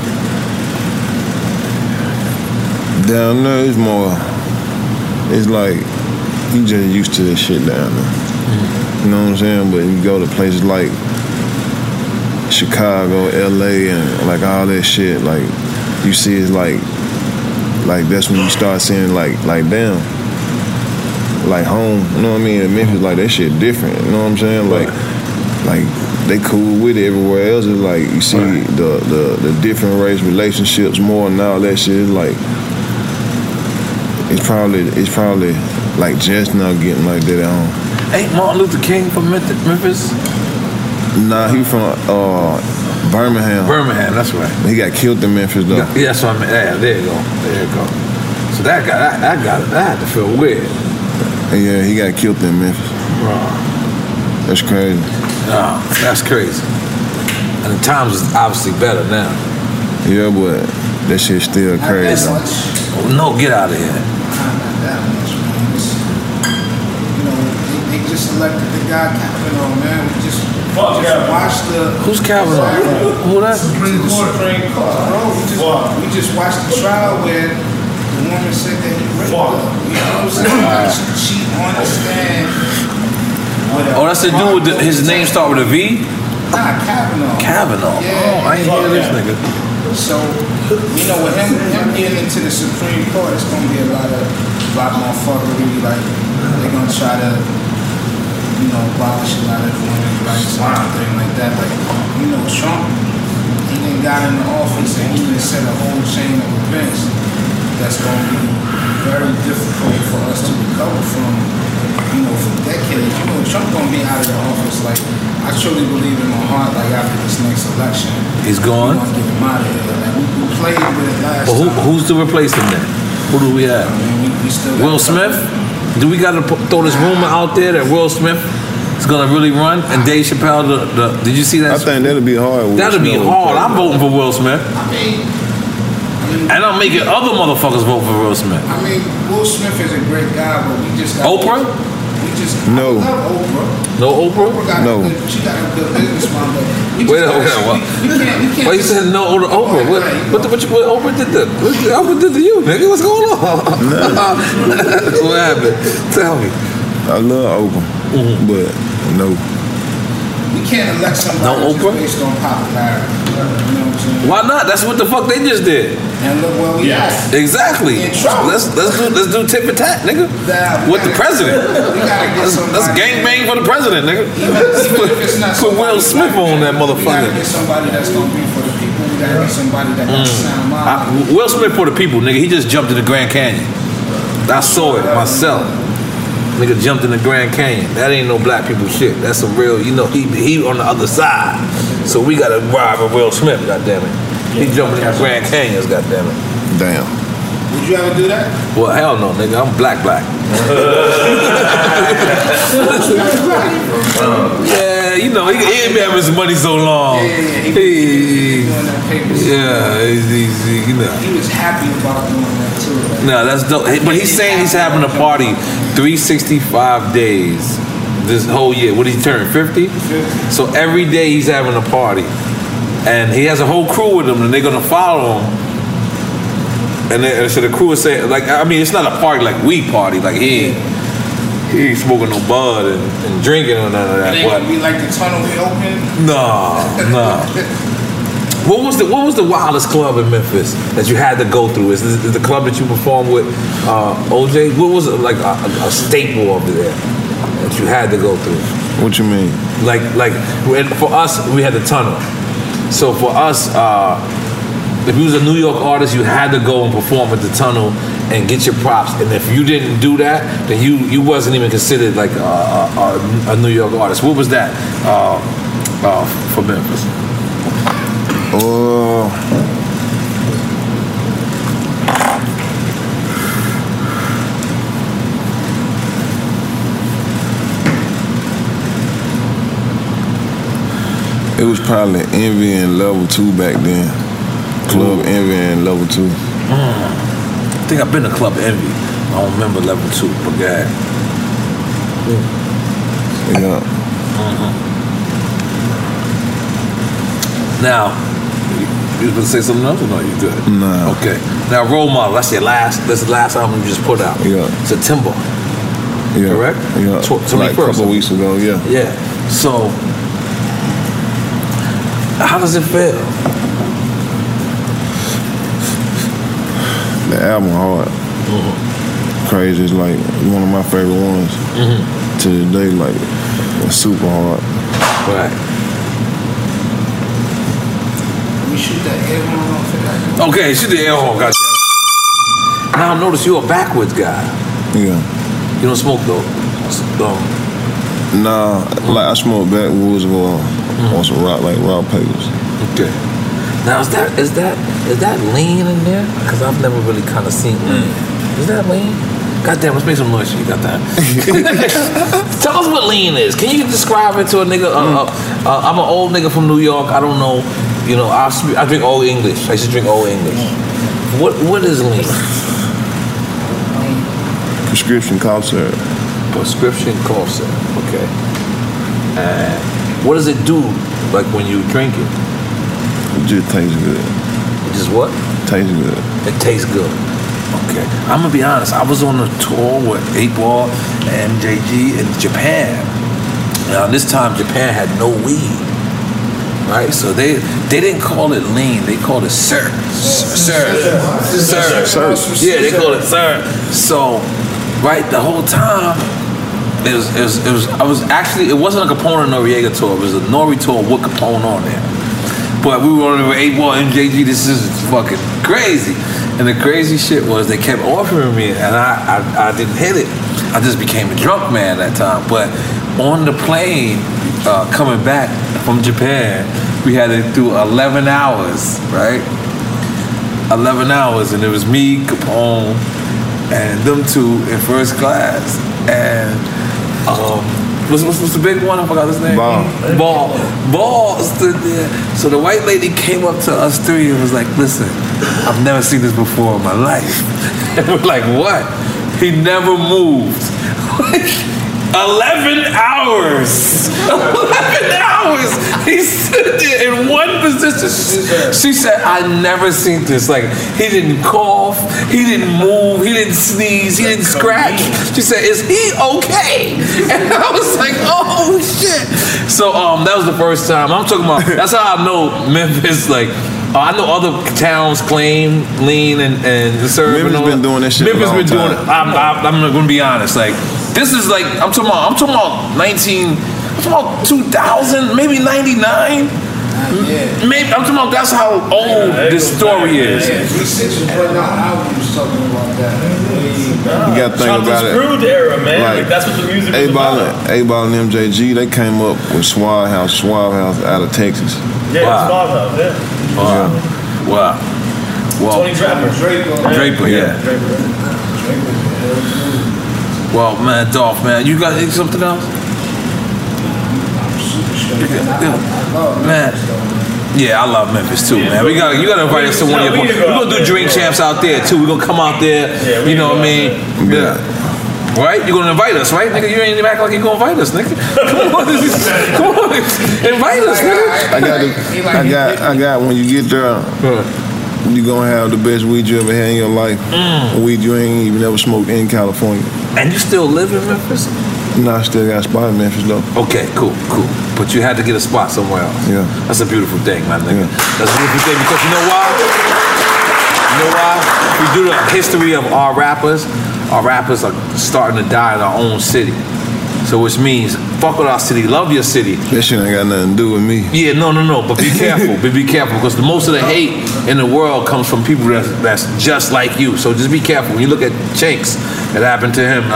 Down there, it's more. It's like you just used to this shit down there. You know what I'm saying? But you go to places like Chicago, LA, and like all that shit, like you see it's like that's when you start seeing like damn, like home, you know what I mean? In Memphis, like that shit different, you know what I'm saying? Like like they cool with it. Everywhere else is like you see the different race relationships more and all that shit. Like it's probably like just now getting like that on. Ain't Martin Luther King from Memphis? Nah, he from Birmingham. Birmingham, that's right. He got killed in Memphis though. Yeah, that's what I mean. Yeah, there you go. So that had to feel weird. Yeah, he got killed in Memphis. Wow. That's crazy. No, that's crazy. And the times is obviously better now. Yeah, but that shit's still crazy. No, get out of here. Not that much, man. They just elected the guy Kavanaugh, man. We just watched the... Who's Kavanaugh? Who that? Supreme Court, bro. We just watched the trial where the woman said that he raped her. You know what I'm saying? She on the stand. Oh, that's to do with his name start with a V? Nah, Kavanaugh. Kavanaugh. Yeah, I ain't hear this nigga. So, with him getting into the Supreme Court, it's gonna be a lot more fuckery. Like they're gonna try to, abolish a lot of women's rights and everything like that. Like, Trump, he then got in the office and he just set a whole chain of events that's gonna be very difficult for us to recover from. For decades, Trump gonna be out of the office. Like, I truly believe in my heart. Like after this next election, he's gone. We're gonna get him out of here. Like we played with it last time. Who's to replace him then? Who do we have? We still Will Smith? Do we got to throw this rumor out there that Will Smith is gonna really run? And Dave Chappelle, did you see that? I think that'll be hard. That'll be hard. I'm voting for Will Smith. And I'm making other motherfuckers vote for Will Smith. I mean, Will Smith is a great guy, but we just got Oprah? No. I love Oprah. No Oprah? No. She got a good business model. Wait, well, you said no to Oprah. What Oprah did to? What Oprah did to you, nigga? What's going on? What happened? Tell me. I love Oprah, but no. We can't elect somebody based on popularity. You know what I'm saying? Why not? That's what the fuck they just did. And look where we at. Exactly. Let's do tit for tat, nigga. With the president. Let's gangbang for the president, nigga. Even if it's not Put Will Smith on that we motherfucker. gotta get somebody that's gonna be for the people. We gotta get somebody that got sound mind. Will Smith for the people, nigga. He just jumped in the Grand Canyon. I saw it myself. Nigga jumped in the Grand Canyon. That ain't no black people shit. That's some real, he on the other side. So we gotta ride with Will Smith, goddammit. He jumping in the Grand Canyons, goddammit. Damn. Would you ever do that? Well, hell no, nigga. I'm black. Yeah, he ain't been having his money so long. He was happy about doing that too. Right? No, that's dope. But he's saying he's having a party 365 days this whole year. What did he turn, 50? So every day he's having a party. And he has a whole crew with him, and they're going to follow him. And so the crew is saying, it's not a party like we party. Like, he ain't smoking no bud and drinking or none of that. It ain't going to be like the tunnel we opened? No. What was the wildest club in Memphis that you had to go through? Is the club that you performed with OJ? What was it, like a staple over there that you had to go through? What you mean? Like for us, we had the tunnel. So for us, if you was a New York artist, you had to go and perform at the tunnel and get your props. And if you didn't do that, then you wasn't even considered like a New York artist. What was that for Memphis? It was probably Envy and Level 2 back then. Club Envy and Level 2. I think I've been to Club Envy. I don't remember Level 2, but God. Yeah. Now, you was going to say something else or no? You good? Nah. Okay. Now, Role Model, that's the last album you just put out. Yeah. September. Yeah. Correct? Yeah. Like a couple weeks ago, yeah. Yeah. So, how does it feel? The album hard. Crazy. It's like one of my favorite ones. To this day, like, it's super hard. Right. We shoot that air horn off of that. Okay, shoot the air horn, goddamn. Now I notice you're a backwards guy. Yeah. You don't smoke though. Nah, like I smoke backwoods or on some rock papers. Okay. Now is that lean in there? Because I've never really kind of seen lean. Is that lean? Goddamn, let's make some noise. You got that? Tell us what lean is. Can you describe it to a nigga? I'm an old nigga from New York. I don't know. You know, I drink old English. I used to drink old English. What is lean? Prescription cough syrup. Prescription cough syrup. Okay. What does it do? Like when you drink it? It just tastes good. It just what? Tastes good. It tastes good. Okay. I'm gonna be honest. I was on a tour with 8Ball and MJG in Japan. Now this time Japan had no weed, right? So they didn't call it lean. They called it sir. Yeah, they called it sir. So, right, the whole time it wasn't a Capone and Noriega tour. It was a Nori tour with Capone on there. But we were on there with 8Ball and MJG. This is fucking crazy. And the crazy shit was they kept offering me, and I didn't hit it. I just became a drunk man that time. But on the plane coming back from Japan, we had to do 11 hours, right? 11 hours, and it was me, Capone, and them two in first class. And what's the big one? I forgot his name. Ball stood there. So the white lady came up to us three and was like, listen, I've never seen this before in my life. And we're like, what? He never moved. 11 hours. 11 hours. He stood there in one position. She said, I never seen this. Like, he didn't cough, he didn't move, he didn't sneeze, he didn't scratch. She said, is he okay? And I was like, oh shit. So that was the first time. I'm talking about, that's how I know Memphis, like, I know other towns claim lean and serve. Memphis been doing that shit. Memphis been doing it. I'm going to be honest. Like, this is like, I'm talking about 2000, maybe 99. Maybe I'm talking about that's how old this story is. Yeah, V6 was putting out albums talking about that. You got to think about it. Screwed era, man. Like, that's what the music was about. 8Ball and MJG, they came up with Swab House out of Texas. Yeah, Swab House, yeah. Wow. Tony Draper, yeah. Well, man, Dolph, man, you got something else? Man, yeah, I love Memphis too, man. You gotta invite us to one of your. We're gonna do drink champs out there too. We're gonna come out there. You know what I mean? Yeah. Right? You're gonna invite us, right, nigga? You ain't even act like you're gonna invite us, nigga. Come on, invite us, nigga. I got. When you get there, you're gonna have the best weed you ever had in your life. Weed you ain't even ever smoked in California. And you still live in Memphis? No, I still got a spot in Memphis though. Okay, cool. But you had to get a spot somewhere else. Yeah. That's a beautiful thing, man, nigga. That's a beautiful thing because you know why? We do the history of our rappers are starting to die in our own city. So which means, fuck with our city, love your city. That shit ain't got nothing to do with me. Yeah, no, but be careful. Be careful, because most of the hate in the world comes from people that's just like you. So just be careful. When you look at Chinks, it happened to him.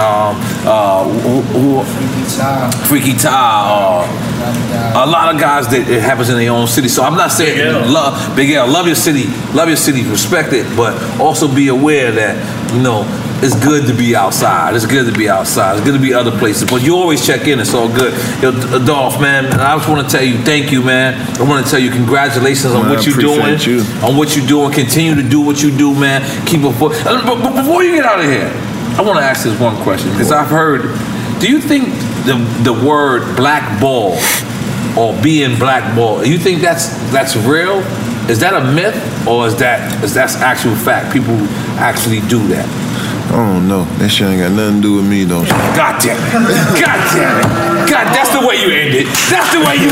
Freaky Ty. A lot of guys that it happens in their own city. So I'm not saying Big L, love your city, respect it, but also be aware that, you know, it's good to be outside. It's good to be outside. It's good to be other places. But you always check in. It's all good. Yo, Dolph, man, I just want to tell you thank you, man. I want to tell you congratulations on what you're doing. On what you're doing. Continue to do what you do, man. Keep a foot. But before you get out of here, I want to ask this one question, because I've heard, do you think the word blackball or being blackballed, you think that's real? Is that a myth, or is that actual fact? People actually do that? I don't know. That shit ain't got nothing to do with me, though. God damn it. God, that's the way you end it. God damn it.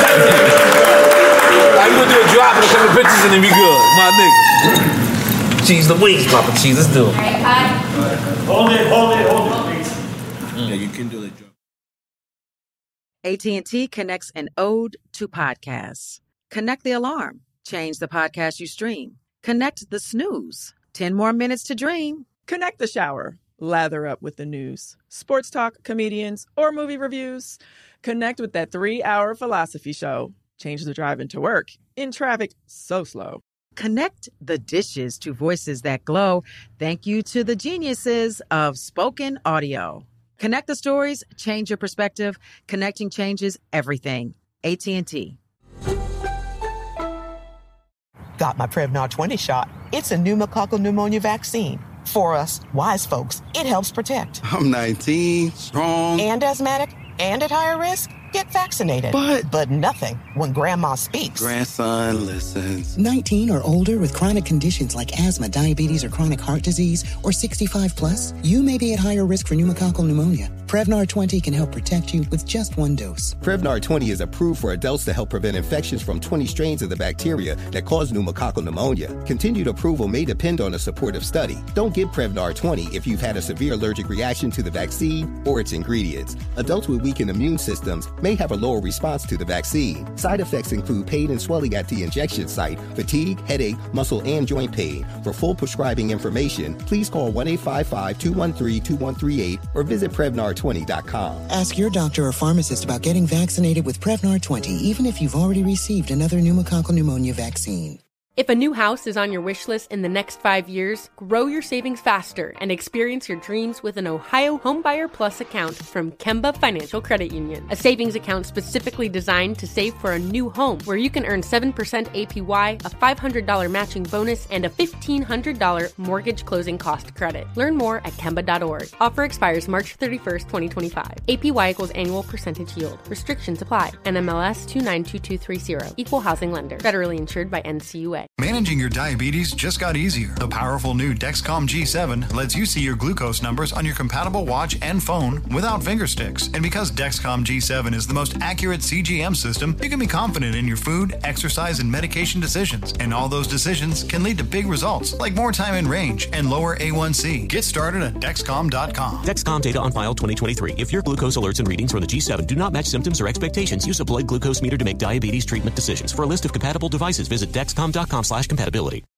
I'm gonna do a drop and a couple pictures and then be good. My nigga. Cheese the wings, Papa Cheese. Let's do it. Hold it. Yeah, you can do the drop. AT&T connects an ode to podcasts. Connect the alarm. Change the podcast you stream. Connect the snooze. 10 more minutes to dream. Connect the shower. Lather up with the news, sports talk, comedians, or movie reviews. Connect with that 3-hour philosophy show. Change the drive into work in traffic so slow. Connect the dishes to voices that glow. Thank you to the geniuses of spoken audio. Connect the stories, change your perspective. Connecting changes everything. AT&T. Got my Prevnar 20 shot. It's a pneumococcal pneumonia vaccine. For us, wise folks, it helps protect. I'm 19, strong. And asthmatic, and at higher risk. Get vaccinated. But nothing when grandma speaks. Grandson listens. 19 or older with chronic conditions like asthma, diabetes, or chronic heart disease, or 65 plus, you may be at higher risk for pneumococcal pneumonia. Prevnar 20 can help protect you with just one dose. Prevnar 20 is approved for adults to help prevent infections from 20 strains of the bacteria that cause pneumococcal pneumonia. Continued approval may depend on a supportive study. Don't give Prevnar 20 if you've had a severe allergic reaction to the vaccine or its ingredients. Adults with weakened immune systems may have a lower response to the vaccine. Side effects include pain and swelling at the injection site, fatigue, headache, muscle, and joint pain. For full prescribing information, please call 1-855-213-2138 or visit Prevnar20.com. Ask your doctor or pharmacist about getting vaccinated with Prevnar 20, even if you've already received another pneumococcal pneumonia vaccine. If a new house is on your wish list in the next 5 years, grow your savings faster and experience your dreams with an Ohio Homebuyer Plus account from Kemba Financial Credit Union. A savings account specifically designed to save for a new home where you can earn 7% APY, a $500 matching bonus, and a $1,500 mortgage closing cost credit. Learn more at Kemba.org. Offer expires March 31st, 2025. APY equals annual percentage yield. Restrictions apply. NMLS 292230. Equal housing lender. Federally insured by NCUA. Managing your diabetes just got easier. The powerful new Dexcom G7 lets you see your glucose numbers on your compatible watch and phone without finger sticks. And because Dexcom G7 is the most accurate CGM system, you can be confident in your food, exercise, and medication decisions. And all those decisions can lead to big results, like more time in range and lower A1C. Get started at Dexcom.com. Dexcom data on file 2023. If your glucose alerts and readings from the G7 do not match symptoms or expectations, use a blood glucose meter to make diabetes treatment decisions. For a list of compatible devices, visit Dexcom.com/compatibility.